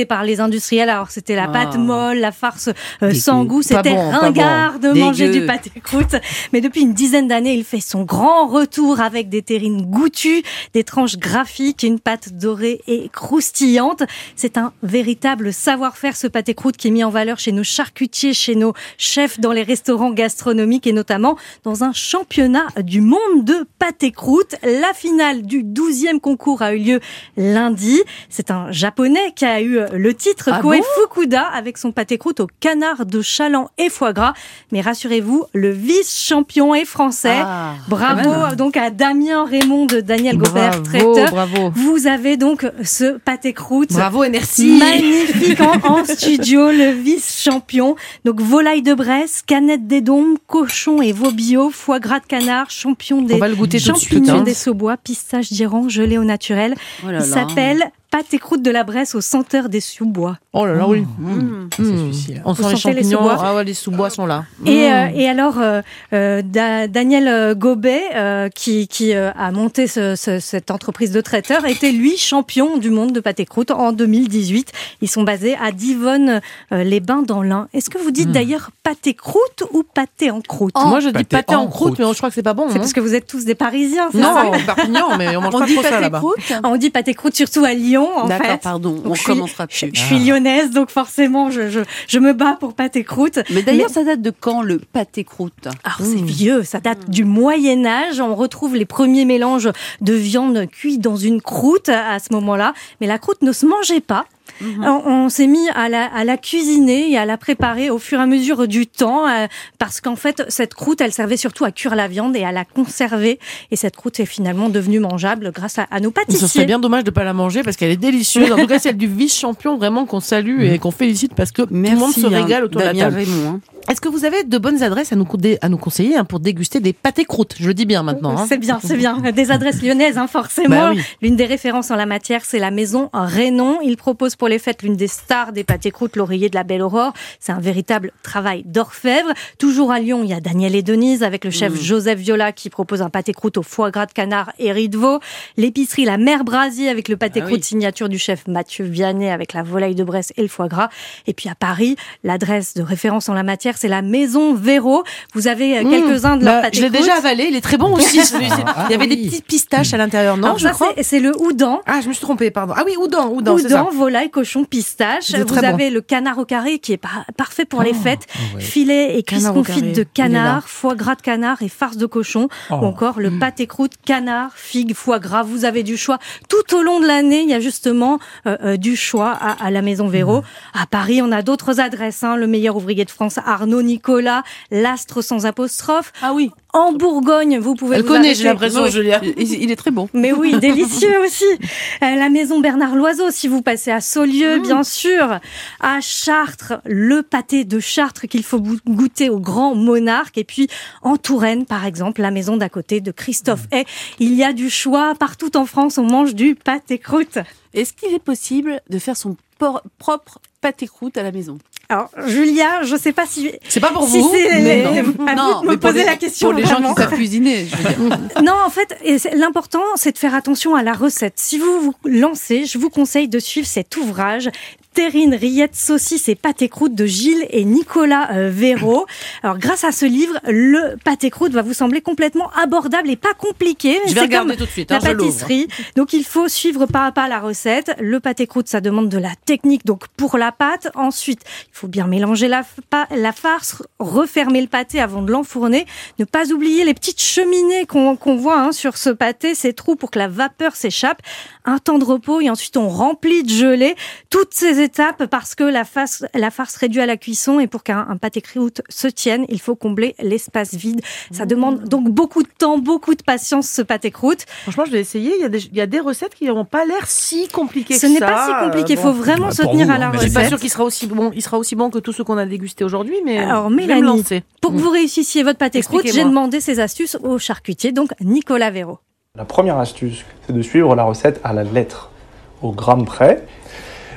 industriel. Alors c'était la Ah. pâte molle, la farce euh, Dégueu. sans goût. Pas C'était bon, pas ringard bon. de manger Dégueu. du pâté croûte. Mais depuis une dizaine d'années, il fait son grand retour avec des terrines goûtues, des tranches graphiques, une pâte dorée et croustillante. C'est un véritable savoir-faire, ce pâté croûte, qui est mis en valeur chez nos charcutiers, chez nos chefs dans les restaurants gastronomiques et notamment dans un championnat du monde de pâté croûte. La finale du douzième concours a eu lieu lundi. C'est un japonais qui a eu le titre, Ah Koe bon Fukuda, avec son pâté croûte au canard de chaland et foie gras. Mais rassurez-vous, le vice-champion est français. Ah, Bravo quand même. donc à Damien Raymond de Daniel Gobert, Bravo, traiteur. bravo. Vous avez donc ce pâté croûte. Bravo et merci. Magnifique en, en studio, le vice-champion. Donc volaille de Bresse, canette des Dombes, cochon et veau bio, foie gras de canard, champion des On va le goûter tout de suite, champignons hein. des Saubois, pistache d'Iran, gelé au naturel. Oh là Il là. s'appelle pâté croûte de la Bresse au senteur des sous-bois. Oh là là, oui. Mmh. Mmh. On sent Vous les sentez les champignons. sous-bois Ah ouais, les sous-bois sont là. Et, Mmh. euh, et alors, euh, euh, Da- Daniel Gobet, euh, qui, qui euh, a monté ce, ce, cette entreprise de traiteur, était lui champion du monde de pâté croûte en deux mille dix-huit. Ils sont basés à Divonne-les-Bains dans l'Ain. Est-ce que vous dites Mmh. d'ailleurs pâté croûte ou pâté en croûte? Moi, je dis Pâté pâté en en croûte, croûte. mais je crois que c'est pas bon. C'est hein. parce que vous êtes tous des Parisiens, c'est Non, ça? au Perpignan, mais on mange On pas dit trop ça pâté là-bas. croûte. On dit pâté croûte surtout à Lyon, en D'accord, fait. pardon, Donc, on je suis- commencera Je, plus. je suis lyonnaise, donc forcément, je, je, je me bats pour pâté croûte. Mais d'ailleurs, ça date de quand le pâté croûte? Alors c'est vieux, ça date du Moyen Âge. On retrouve les premiers mélanges de viande cuite dans une croûte à ce moment-là. Mais la croûte ne se mangeait pas. Mhm. On, on s'est mis à la, à la cuisiner et à la préparer au fur et à mesure du temps, euh, parce qu'en fait, cette croûte, elle servait surtout à cuire la viande et à la conserver. Et cette croûte est finalement devenue mangeable grâce à, à nos Ce pâtissiers. serait bien dommage de pas la manger parce qu'elle est délicieuse. En tout cas, celle du vice-champion, vraiment qu'on salue et qu'on félicite parce que Merci, tout le monde se hein, régale autour Damien de la table. Raymond, hein. Est-ce que vous avez de bonnes adresses à nous, dé- à nous conseiller hein, pour déguster des pâtés croûtes? Je le dis bien maintenant. Hein. C'est bien, c'est bien. Des adresses lyonnaises, hein, forcément. Bah oui. L'une des références en la matière, c'est la maison Raynon. Il propose pour les fêtes l'une des stars des pâtés croûtes, l'oreiller de la Belle Aurore. C'est un véritable travail d'orfèvre. Toujours à Lyon, il y a Daniel et Denise avec le chef Mmh. Joseph Viola qui propose un pâté croûte au foie gras de canard et riz de veau. L'épicerie La Mère Brasier avec le pâté Ah croûte oui. signature du chef Mathieu Vianney avec la volaille de Bresse et le foie gras. Et puis à Paris, l'adresse de référence en la matière, c'est la maison Véro. Vous avez euh, Mmh. quelques-uns de leurs Bah, pâtés je l'ai croûtes. déjà avalé, il est très bon aussi. celui-ci. Il y avait des oui. petites pistaches à l'intérieur, non? Alors je ça, crois. c'est- c'est le houdon. Ah, je me suis trompée, pardon. Ah oui, Oudan, Oudan, c'est ça. Houdon, volaille, cochon, pistache. C'est Vous très avez le canard au carré qui est par- parfait pour les fêtes. ouais. Filet et cuisses Canard au confites carré, de il est là. canard, foie gras de canard et farce de cochon. Oh. Ou encore le pâté croûte, canard, figue, foie gras. Vous avez du choix. Tout au long de l'année, il y a justement euh, euh, du choix à, à la Maison Véro. À Paris, on a d'autres adresses. Hein. Le meilleur ouvrier de France, Arnaud Nicolas, l'astre sans apostrophe. Ah oui. En Bourgogne, vous pouvez Elle vous connaît, arrêter. j'ai l'impression, Oui. Julia. Il, il est très bon. Mais oui, délicieux aussi. Euh, la maison Bernard Loiseau, si vous passez à Saulieu, Mmh. bien sûr. À Chartres, le pâté de Chartres qu'il faut bou- goûter au grand monarque. Et puis, en Touraine, par exemple, la maison d'à côté de Christophe Hay. Il y a du choix. Partout en France, on mange du pâté croûte. Est-ce qu'il est possible de faire son por- propre pâté croûte à la maison? Alors, Julia, je sais pas si... C'est pas pour si vous, c'est mais les- non. à Non, vous de me mais pour poser les- la question. Pour les gens vraiment. qui savent cuisiner, je veux dire. Non, en fait, et c'est- l'important, c'est de faire attention à la recette. Si vous vous lancez, je vous conseille de suivre cet ouvrage. Terrine, rillettes, saucisses et pâté croûte de Gilles et Nicolas euh, Véro. Alors, grâce à ce livre, le pâté croûte va vous sembler complètement abordable et pas compliqué. Je vais C'est regarder comme tout de suite, la hein, je l'ouvre. pâtisserie. Donc, il faut suivre pas à pas la recette. Le pâté croûte, ça demande de la technique, donc pour la pâte. Ensuite, il faut bien mélanger la, fa- la farce, refermer le pâté avant de l'enfourner. Ne pas oublier les petites cheminées qu'on qu'on voit hein, sur ce pâté, ces trous pour que la vapeur s'échappe. Un temps de repos et ensuite on remplit de gelée. Toutes ces étapes parce que la, face, la farce réduit à la cuisson et pour qu'un un pâté croûte se tienne, il faut combler l'espace vide. Ça demande donc beaucoup de temps, beaucoup de patience ce pâté croûte. Franchement, je vais essayer. Il y a des, il y a des recettes qui n'ont pas l'air si compliquées Ce que n'est ça. pas si compliqué, il Euh, faut bon. vraiment Bah, se pour tenir vous, à la hein, mais Je suis pas recette. sûre qu'il sera aussi bon. Il sera aussi bon que tous ceux qu'on a dégustés aujourd'hui, mais Alors je vais me Mélanie, lancer. pour que vous réussissiez votre pâté croûte, j'ai Expliquez-moi. demandé ces astuces au charcutier, donc Nicolas Véro. La première astuce, c'est de suivre la recette à la lettre, au gramme près.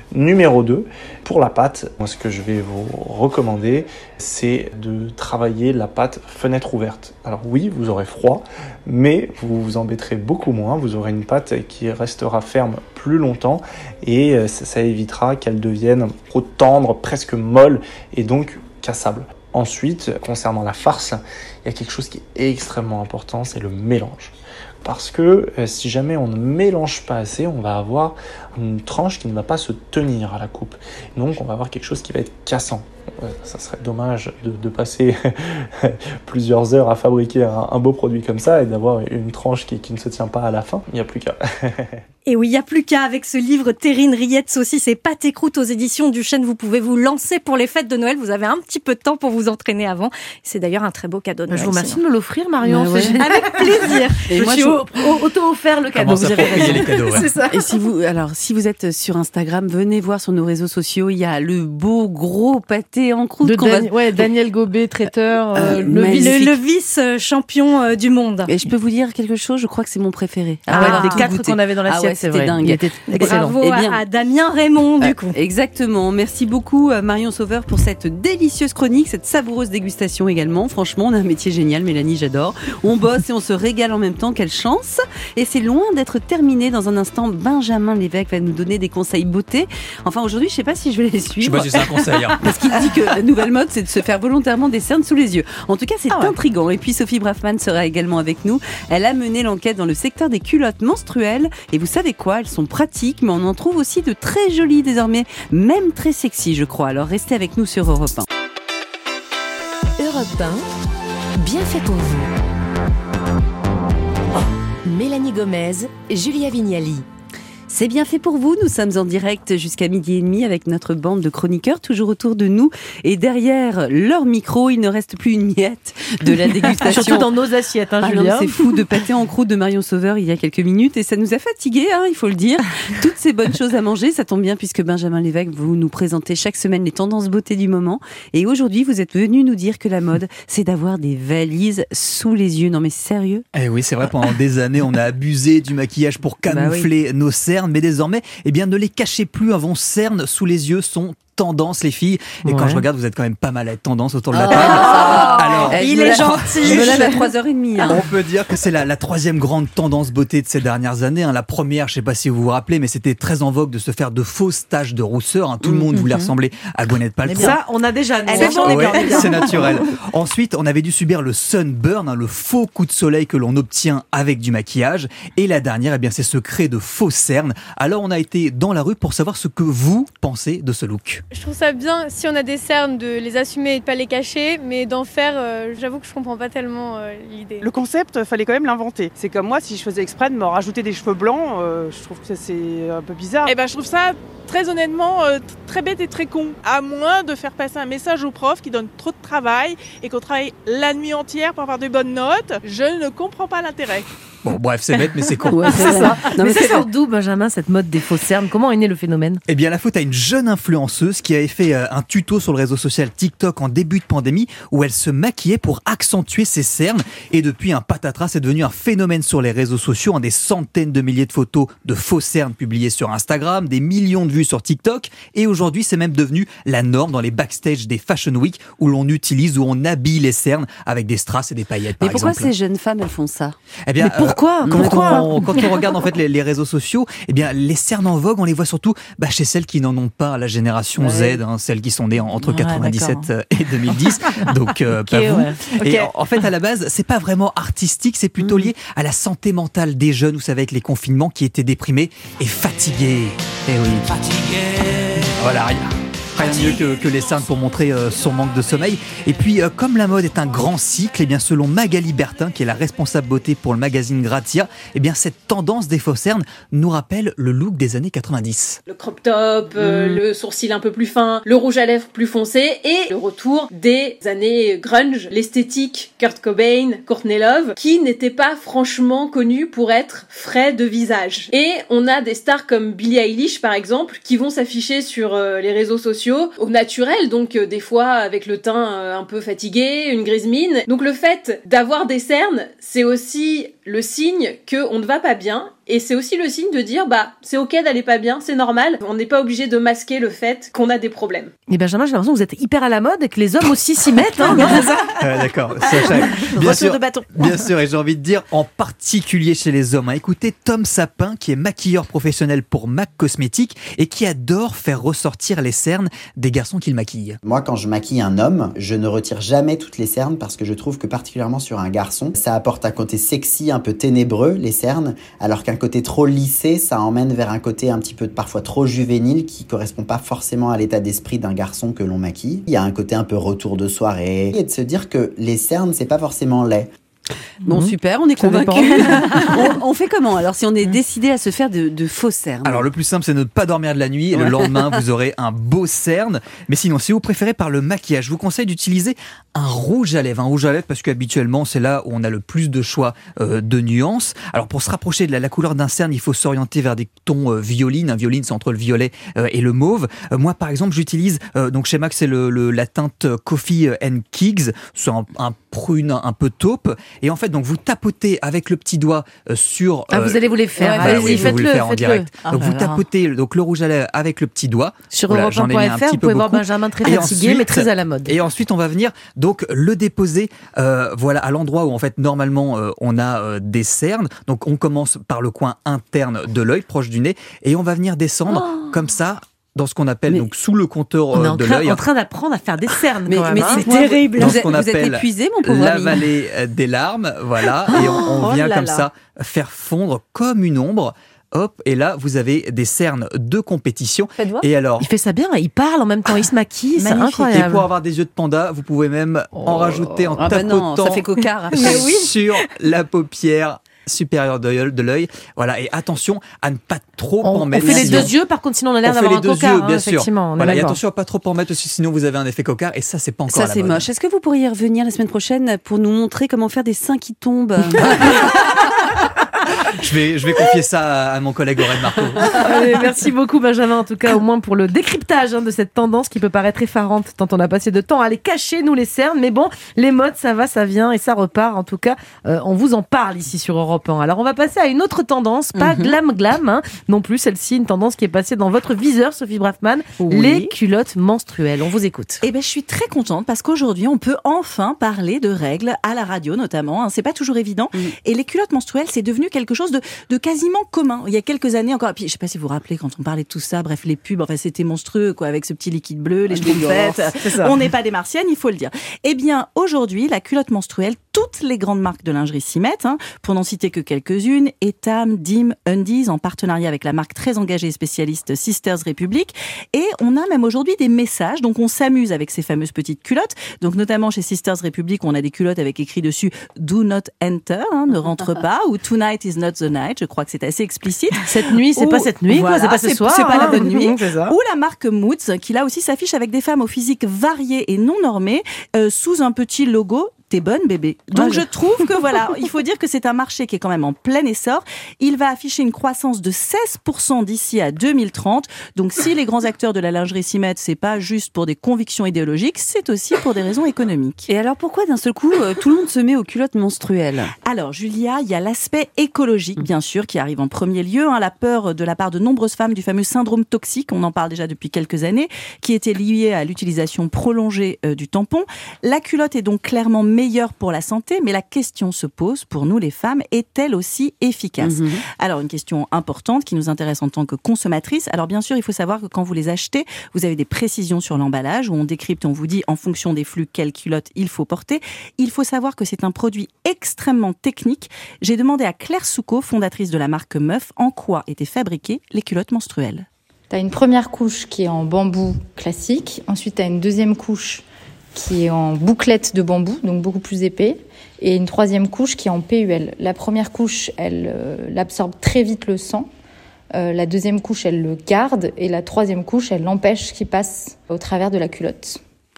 Numéro deux, pour la pâte, moi ce que je vais vous recommander, c'est de travailler la pâte fenêtre ouverte. Alors oui, vous aurez froid, mais vous vous embêterez beaucoup moins, vous aurez une pâte qui restera ferme plus longtemps et ça, ça évitera qu'elle devienne trop tendre, presque molle et donc cassable. Ensuite, concernant la farce, il y a quelque chose qui est extrêmement important, c'est le mélange. Parce que euh, si jamais on ne mélange pas assez, on va avoir une tranche qui ne va pas se tenir à la coupe. Donc on va avoir quelque chose qui va être cassant. Euh, ça serait dommage de, de passer plusieurs heures à fabriquer un, un beau produit comme ça et d'avoir une tranche qui, qui ne se tient pas à la fin. Il n'y a plus qu'à. Et oui, il n'y a plus qu'à avec ce livre Terrine, rillettes, saucisses et pâtes et croûtes aux éditions du Chêne. Vous pouvez vous lancer pour les fêtes de Noël. Vous avez un petit peu de temps pour vous entraîner avant. C'est d'ailleurs un très beau cadeau de Noël. Je vous remercie de me l'offrir, Marion. Bah ouais. Avec plaisir. Et je moi, suis je- au- au- auto-offert le cadeau. Commence à Vous avez payer raison. les cadeaux, ouais. C'est ça. Et si vous, alors, si vous êtes sur Instagram, venez voir sur nos réseaux sociaux. Il y a le beau gros pâté en croûte De qu'on va. Dan- ouais, Daniel Gobet, traiteur, euh, Euh, le magnifique. vice- Le, le vice-champion euh, du monde. Et je peux vous dire quelque chose, je crois que c'est mon préféré. Ah ouais, Après des avoir tout quatre goûté. qu'on avait dans Ah l'assiette, ouais, c'est c'était vrai. dingue. Il était excellent. Bravo Eh à, bien- à Damien Raymond, du coup. Exactement. Merci beaucoup euh, Marion Sauveur pour cette délicieuse chronique, cette savoureuse dégustation également. Franchement, on a un métier génial, Mélanie, j'adore. On bosse et on se régale en même temps, quelle chance. Et c'est loin d'être terminé. Dans un instant, Benjamin Lévesque va nous donner des conseils beauté. Enfin, aujourd'hui, je sais pas si je vais les suivre. Je sais pas si c'est un conseil. hein. Parce qu'il dit que la nouvelle mode, c'est de se faire volontairement des cernes sous les yeux. En tout cas, c'est Ah ouais. intriguant. Et puis, Sophie Braffman sera également avec nous. Elle a mené l'enquête dans le secteur des culottes menstruelles. Et vous savez quoi? Elles sont pratiques, mais on en trouve aussi de très jolies désormais, même très sexy, je crois. Alors, restez avec nous sur Europe un. Europe un, bien fait pour vous. Mélanie Gomez, Julia Vignali. C'est bien fait pour vous. Nous sommes en direct jusqu'à midi et demi avec notre bande de chroniqueurs toujours autour de nous. Et derrière leur micro, il ne reste plus une miette de la dégustation. Surtout dans nos assiettes, hein, Ah non, Julia. c'est fou de pâté en croûte de Marion Sauveur il y a quelques minutes et ça nous a fatigués, hein, il faut le dire. Toutes ces bonnes choses à manger, ça tombe bien puisque Benjamin Lévesque, vous nous présentez chaque semaine les tendances beauté du moment. Et aujourd'hui, vous êtes venu nous dire que la mode, c'est d'avoir des valises sous les yeux. Non mais sérieux? Eh oui, c'est vrai, pendant des années, on a abusé du maquillage pour camoufler nos cernes, mais désormais, eh bien, ne les cachez plus, hein, vos cernes sous les yeux sont tendance, les filles. Et Ouais. quand je regarde, vous êtes quand même pas mal à être tendance autour de la Ah, table. ça va. Alors, Eh, je il me est lève- gentil. Je me lève à trois heures trente. Hein. on peut dire que c'est la, la troisième grande tendance beauté de ces dernières années. hein. La première, je sais pas si vous vous rappelez, mais c'était très en vogue de se faire de fausses taches de rousseur. hein. Tout le monde voulait ressembler à Gwyneth Paltrow. Ça, on a déjà. nous, C'est hein. bon, Ouais, bien, bien. c'est naturel. Ensuite, on avait dû subir le sunburn, hein, le faux coup de soleil que l'on obtient avec du maquillage. Et la dernière, eh bien, c'est ce cré de fausses cernes. Alors, on a été dans la rue pour savoir ce que vous pensez de ce look. Je trouve ça bien si on a des cernes de les assumer et de pas les cacher, mais d'en faire, euh, j'avoue que je comprends pas tellement euh, l'idée. Le concept, fallait quand même l'inventer. C'est comme moi, si je faisais exprès de me rajouter des cheveux blancs, euh, je trouve que ça, c'est un peu bizarre. Eh ben, je trouve ça très honnêtement euh, t- très bête et très con. À moins de faire passer un message aux profs qui donnent trop de travail et qu'on travaille la nuit entière pour avoir de bonnes notes, je ne comprends pas l'intérêt. Bon, bref, c'est bête, mais c'est con. Ouais, c'est ça. Non, mais mais ça c'est sort d'où, Benjamin, cette mode des fausses cernes? Comment est né le phénomène? Eh bien, la faute à une jeune influenceuse qui avait fait euh, un tuto sur le réseau social TikTok en début de pandémie où elle se maquillait pour accentuer ses cernes. Et depuis, un patatras, c'est devenu un phénomène sur les réseaux sociaux. En des centaines de milliers de photos de faux cernes publiées sur Instagram, des millions de vues sur TikTok. Et aujourd'hui, c'est même devenu la norme dans les backstage des Fashion Week où l'on utilise, où on habille les cernes avec des strass et des paillettes, par Mais pourquoi exemple. ces jeunes femmes, elles font ça? Eh bien, Mais pourquoi euh, quand, Pourquoi on, quand on regarde en fait les, les réseaux sociaux, eh bien les cernes en vogue, on les voit surtout bah, chez celles qui n'en ont pas, la génération Ouais. Z, hein, celles qui sont nées en- entre Ouais, quatre-vingt-dix-sept d'accord. et deux mille dix. Donc euh, Ok, pas vous. ouais. Et Ok. en, en fait, à la base, c'est pas vraiment artistique, c'est plutôt lié à la santé mentale des jeunes. Vous savez, avec les confinements, qui étaient déprimés et fatigués. Eh oui. Voilà. Rien. Rien de mieux que, que les cernes pour montrer euh, son manque de sommeil. Et puis, euh, comme la mode est un grand cycle, eh bien, selon Magali Bertin, qui est la responsable beauté pour le magazine Grazia, eh bien, cette tendance des faux cernes nous rappelle le look des années quatre-vingt-dix. Le crop top, euh, Mm. le sourcil un peu plus fin, le rouge à lèvres plus foncé et le retour des années grunge, l'esthétique Kurt Cobain, Courtney Love, qui n'était pas franchement connu pour être frais de visage. Et on a des stars comme Billie Eilish par exemple, qui vont s'afficher sur euh, les réseaux sociaux au naturel, donc euh, des fois avec le teint euh, un peu fatigué, une grise mine. Donc le fait d'avoir des cernes, c'est aussi le signe que on ne va pas bien, et c'est aussi le signe de dire bah c'est ok d'aller pas bien, c'est normal, on n'est pas obligé de masquer le fait qu'on a des problèmes. Et Benjamin, j'ai l'impression que vous êtes hyper à la mode et que les hommes aussi s'y mettent, hein, non, c'est ça Euh, D'accord, Sacha. Bien Retour sûr, de bâton. bien sûr, et j'ai envie de dire en particulier chez les hommes. Hein. Écoutez Tom Sapin, qui est maquilleur professionnel pour M A C Cosmétiques et qui adore faire ressortir les cernes des garçons qu'il maquille. Moi, quand je maquille un homme, je ne retire jamais toutes les cernes parce que je trouve que particulièrement sur un garçon, ça apporte un côté sexy, un peu ténébreux, les cernes, alors qu'un côté trop lissé, ça emmène vers un côté un petit peu parfois trop juvénile qui correspond pas forcément à l'état d'esprit d'un garçon que l'on maquille. Il y a un côté un peu retour de soirée et de se dire que les cernes, c'est pas forcément laid. Bon, mmh. super, on est Ça dépend. convaincus. on, on fait comment alors si on est décidé à se faire de, de faux cernes? Alors le plus simple, c'est de ne pas dormir de la nuit et Ouais. le lendemain, vous aurez un beau cerne. Mais sinon, si vous préférez par le maquillage, je vous conseille d'utiliser un rouge à lèvres. Un rouge à lèvres parce qu'habituellement, c'est là où on a le plus de choix euh, de nuances. Alors pour se rapprocher de la, la couleur d'un cerne, il faut s'orienter vers des tons euh, violines. Un violine, c'est entre le violet euh, et le mauve. Euh, moi, par exemple, j'utilise, euh, donc chez M A C, c'est le, le, la teinte Coffee and Kings. C'est un, un prune un peu taupe. Et en fait, donc vous tapotez avec le petit doigt euh, sur... Ah, vous allez vous les faire. Ouais, Allez-y, oui, je vais vous faites-le, le faire en faites-le. direct. Ah donc là vous là. tapotez donc le rouge à lèvres avec le petit doigt. Sur Voilà, Europe j'en ai un mis point un F R, petit vous peu pouvez voir beaucoup. Benjamin très Et fatigué, ensuite- mais très à la mode. Et ensuite, on va venir donc le déposer euh, voilà, à l'endroit où en fait normalement euh, on a euh, des cernes. Donc on commence par le coin interne de l'œil, proche du nez, et on va venir descendre Oh. comme ça dans ce qu'on appelle donc sous le contour On est euh, en de train, l'œil. en train d'apprendre à faire des cernes. Mais- quand même, mais hein. c'est terrible. Dans Vous ce êtes- qu'on vous êtes appelle épuisé, mon pauvre la ami. vallée euh, des larmes, voilà, et on, on Oh vient là comme là. ça faire fondre comme une ombre. Hop, et là vous avez des cernes de compétition. Faites voir. Et alors, Il fait ça bien, il parle en même temps, il se maquille, c'est Magnifique. et incroyable. pour avoir des yeux de panda, vous pouvez même en rajouter en Ah bah non, tapotant ça fait cocard après. Mais oui. sur la paupière supérieure de l'œil- de l'œil. Voilà, et attention à ne pas trop On, en on mettre. fait les sinon- deux yeux, par contre, sinon on a On l'air fait d'avoir les un deux cocard, yeux, hein, bien sûr. effectivement. on est Voilà, et d'accord. attention à pas trop en mettre aussi, sinon vous avez un effet cocard, et ça, c'est pas encore Ça à la c'est mode. moche. Est-ce que vous pourriez revenir la semaine prochaine pour nous montrer comment faire des seins qui tombent? Je vais, je vais confier ça à, à mon collègue Aurèle Marteau. Allez, merci beaucoup Benjamin, en tout cas au moins pour le décryptage hein, de cette tendance qui peut paraître effarante tant on a passé de temps à les cacher, nous les cernes, mais bon, les modes ça va, ça vient et ça repart, en tout cas euh, on vous en parle ici sur Europe un. Alors on va passer à une autre tendance, pas Mhm. glam glam hein, non plus, celle-ci une tendance qui est passée dans votre viseur Sophie Braffman, Oui. les culottes menstruelles, on vous écoute. Eh ben, je suis très contente parce qu'aujourd'hui, on peut enfin parler de règles à la radio, notamment. Hein. C'est pas toujours évident. Mhm. Et les culottes menstruelles, c'est devenu quelque chose de, de quasiment commun. Il y a quelques années encore. Et puis, je sais pas si vous vous rappelez quand on parlait de tout ça. Bref, les pubs, enfin, c'était monstrueux, quoi, avec ce petit liquide bleu, les schtroumpfettes. c'est ça. On n'est pas des martiennes, il faut le dire. Eh bien, aujourd'hui, la culotte menstruelle, toutes les grandes marques de lingerie s'y mettent, hein, pour n'en citer que quelques-unes. Etam, Dim, Undies, en partenariat avec la marque très engagée et spécialiste Sisters Republic. Et on a même aujourd'hui des messages. Donc, on s'amuse avec ces fameuses petites culottes. Donc, notamment chez Sisters Republic, on a des culottes avec écrit dessus Do not enter, hein, ne rentre pas, ou Tonight is not the night. Je crois que c'est assez explicite. Cette nuit, c'est Ou- pas cette nuit, quoi, voilà, c'est pas ce soir. C'est pas la hein. bonne nuit. C'est ça. Ou la marque Moods, qui là aussi s'affiche avec des femmes au physique varié et non normé, euh, sous un petit logo. T'es bonne, bébé. Donc, Ouais, je je- trouve que voilà, il faut dire que c'est un marché qui est quand même en plein essor. Il va afficher une croissance de seize pour cent d'ici à deux mille trente. Donc, si les grands acteurs de la lingerie s'y mettent, c'est pas juste pour des convictions idéologiques, c'est aussi pour des raisons économiques. Et alors pourquoi d'un seul coup euh, tout le monde se met aux culottes menstruelles? Alors, Julia, il y a l'aspect écologique, bien sûr, qui arrive en premier lieu. Hein, la peur de la part de nombreuses femmes du fameux syndrome toxique, on en parle déjà depuis quelques années, qui était lié à l'utilisation prolongée euh, du tampon. La culotte est donc clairement meilleure pour la santé, mais la question se pose, pour nous les femmes, est-elle aussi efficace? Mhm. Alors, une question importante qui nous intéresse en tant que consommatrice. Alors, bien sûr, il faut savoir que quand vous les achetez, vous avez des précisions sur l'emballage, où on décrypte, on vous dit en fonction des flux quelle culotte il faut porter. Il faut savoir que c'est un produit extrêmement technique. J'ai demandé à Claire Soucault, fondatrice de la marque Meuf, en quoi étaient fabriquées les culottes menstruelles. Tu as une première couche qui est en bambou classique, ensuite tu as une deuxième couche qui est en bouclette de bambou, donc beaucoup plus épais, et une troisième couche qui est en P U L. La première couche, elle, euh, elle absorbe très vite le sang, euh, la deuxième couche, elle le garde, et la troisième couche, elle l'empêche qu'il passe au travers de la culotte.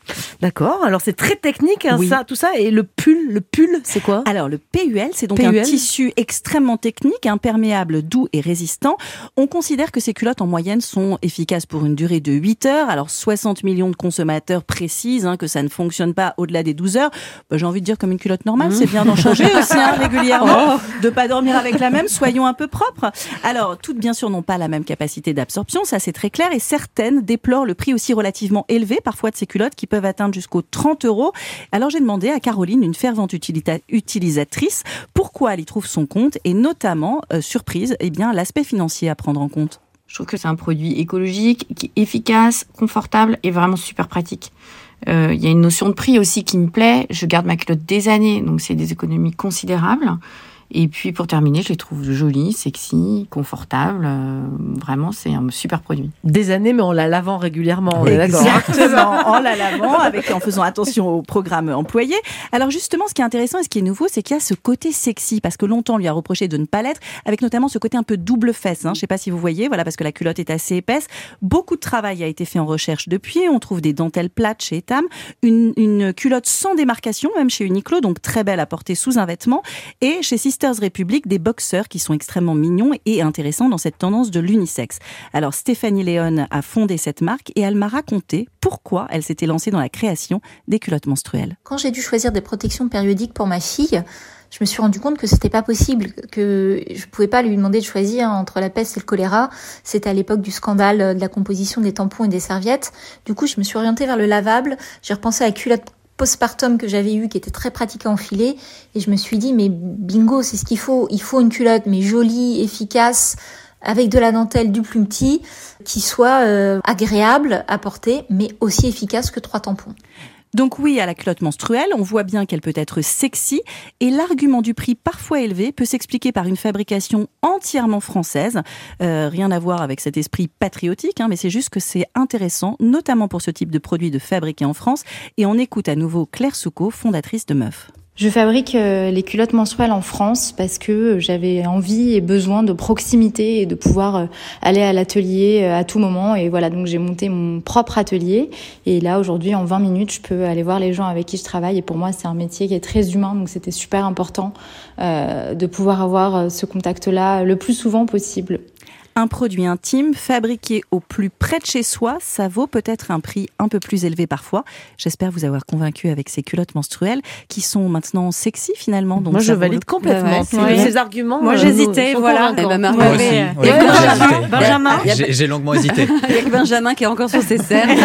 D'accord, alors c'est très technique, hein, Oui. ça, tout ça. Et le pull, le pull, c'est quoi? Alors le P U L, c'est donc P U L. un tissu extrêmement technique, imperméable, doux et résistant. On considère que ces culottes en moyenne sont efficaces pour une durée de huit heures. Alors soixante millions de consommateurs précisent hein, que ça ne fonctionne pas au-delà des douze heures. Bah, j'ai envie de dire comme une culotte normale, c'est bien d'en changer aussi hein, régulièrement, de pas dormir avec la même, soyons un peu propres. Alors toutes bien sûr n'ont pas la même capacité d'absorption, ça c'est très clair, et certaines déplorent le prix aussi relativement élevé parfois de ces culottes qui peuvent atteindre jusqu'aux trente euros. Alors j'ai demandé à Caroline, une fervente utilita- utilisatrice, pourquoi elle y trouve son compte et notamment, euh, surprise, eh bien l'aspect financier à prendre en compte. Je trouve que c'est un produit écologique, qui est efficace, confortable et vraiment super pratique. Euh, il y a une notion de prix aussi qui me plaît. Je garde ma culotte des années, donc c'est des économies considérables. Et puis pour terminer, je les trouve jolies, sexy, confortables. Euh, vraiment, c'est un super produit. Des années, mais en la lavant régulièrement. On est d'accord. Exactement, en la lavant, avec, en faisant attention au programme employé. Alors justement, ce qui est intéressant et ce qui est nouveau, c'est qu'il y a ce côté sexy, parce que longtemps on lui a reproché de ne pas l'être, avec notamment ce côté un peu double fesse. Hein. Je ne sais pas si vous voyez, voilà, parce que la culotte est assez épaisse. Beaucoup de travail a été fait en recherche depuis. On trouve des dentelles plates chez Etam, une, une culotte sans démarcation, même chez Uniqlo, donc très belle à porter sous un vêtement, et chez Sisters Republic, des boxers qui sont extrêmement mignons et intéressants dans cette tendance de l'unisexe. Alors Stéphanie Léon a fondé cette marque et elle m'a raconté pourquoi elle s'était lancée dans la création des culottes menstruelles. Quand j'ai dû choisir des protections périodiques pour ma fille, je me suis rendu compte que c'était pas possible, que je pouvais pas lui demander de choisir entre la peste et le choléra. C'était à l'époque du scandale de la composition des tampons et des serviettes. Du coup, je me suis orientée vers le lavable. J'ai repensé à la culotte postpartum que j'avais eu, qui était très pratique à enfiler, et je me suis dit, mais bingo, c'est ce qu'il faut. Il faut une culotte, mais jolie, efficace, avec de la dentelle, du plus petit, qui soit euh, agréable à porter, mais aussi efficace que trois tampons. Donc oui, à la culotte menstruelle, on voit bien qu'elle peut être sexy, et l'argument du prix parfois élevé peut s'expliquer par une fabrication entièrement française. Euh, rien à voir avec cet esprit patriotique, hein, mais c'est juste que c'est intéressant, notamment pour ce type de produit de fabriquer en France. Et on écoute à nouveau Claire Soucault, fondatrice de Meuf. Je fabrique euh, les culottes menstruelles en France parce que j'avais envie et besoin de proximité et de pouvoir euh, aller à l'atelier euh, à tout moment. Et voilà, donc j'ai monté mon propre atelier. Et là, aujourd'hui, en vingt minutes, je peux aller voir les gens avec qui je travaille. Et pour moi, c'est un métier qui est très humain. Donc c'était super important euh, de pouvoir avoir ce contact-là le plus souvent possible. Un produit intime, fabriqué au plus près de chez soi, ça vaut peut-être un prix un peu plus élevé parfois. J'espère vous avoir convaincu avec ces culottes menstruelles qui sont maintenant sexy finalement. Donc moi, je ça valide le... complètement. Ouais, ouais, ces arguments. Moi, euh, j'hésitais, sont voilà. convaincants. Eh ben, Moi aussi. Et Oui, Benjamin, j'hésitais. Benjamin. Ouais, j'ai, j'ai longuement hésité. Il y a que Benjamin qui est encore sur ses cernes.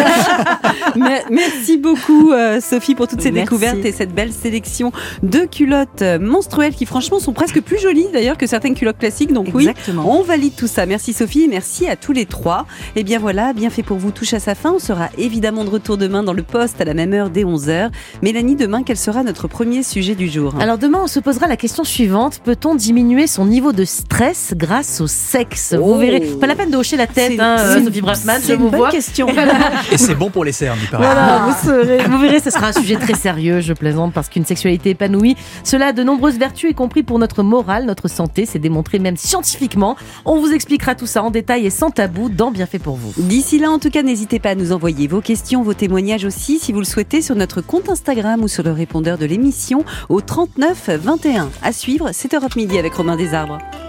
Mais, merci beaucoup euh, Sophie pour toutes ces Merci. découvertes et cette belle sélection de culottes menstruelles qui franchement sont presque plus jolies d'ailleurs que certaines culottes classiques. Donc Exactement. oui, on valide tout ça. Merci Sophie et merci à tous les trois. Et bien voilà, Bien fait pour vous touche à sa fin. On sera évidemment de retour demain dans le poste à la même heure dès onze heures. Mélanie, demain, quel sera notre premier sujet du jour ? Alors demain, on se posera la question suivante. Peut-on diminuer son niveau de stress grâce au sexe ? Oh. Vous verrez. Pas la peine de hocher la tête, C'est- hein, c'est- Sophie Brassman. c'est je vous une bonne vois. question. Et c'est bon pour les cernes, il paraît. Voilà, vous, serez- vous verrez, ce sera un sujet très sérieux, je plaisante, parce qu'une sexualité épanouie, cela a de nombreuses vertus, y compris pour notre morale, notre santé, c'est démontré même scientifiquement. On vous expliquera tout ça en détail et sans tabou dans Bien fait pour vous. D'ici là, en tout cas, n'hésitez pas à nous envoyer vos questions, vos témoignages aussi, si vous le souhaitez, sur notre compte Instagram ou sur le répondeur de l'émission au trente-neuf vingt et un. À suivre, c'est Europe Midi avec Romain Desarbres.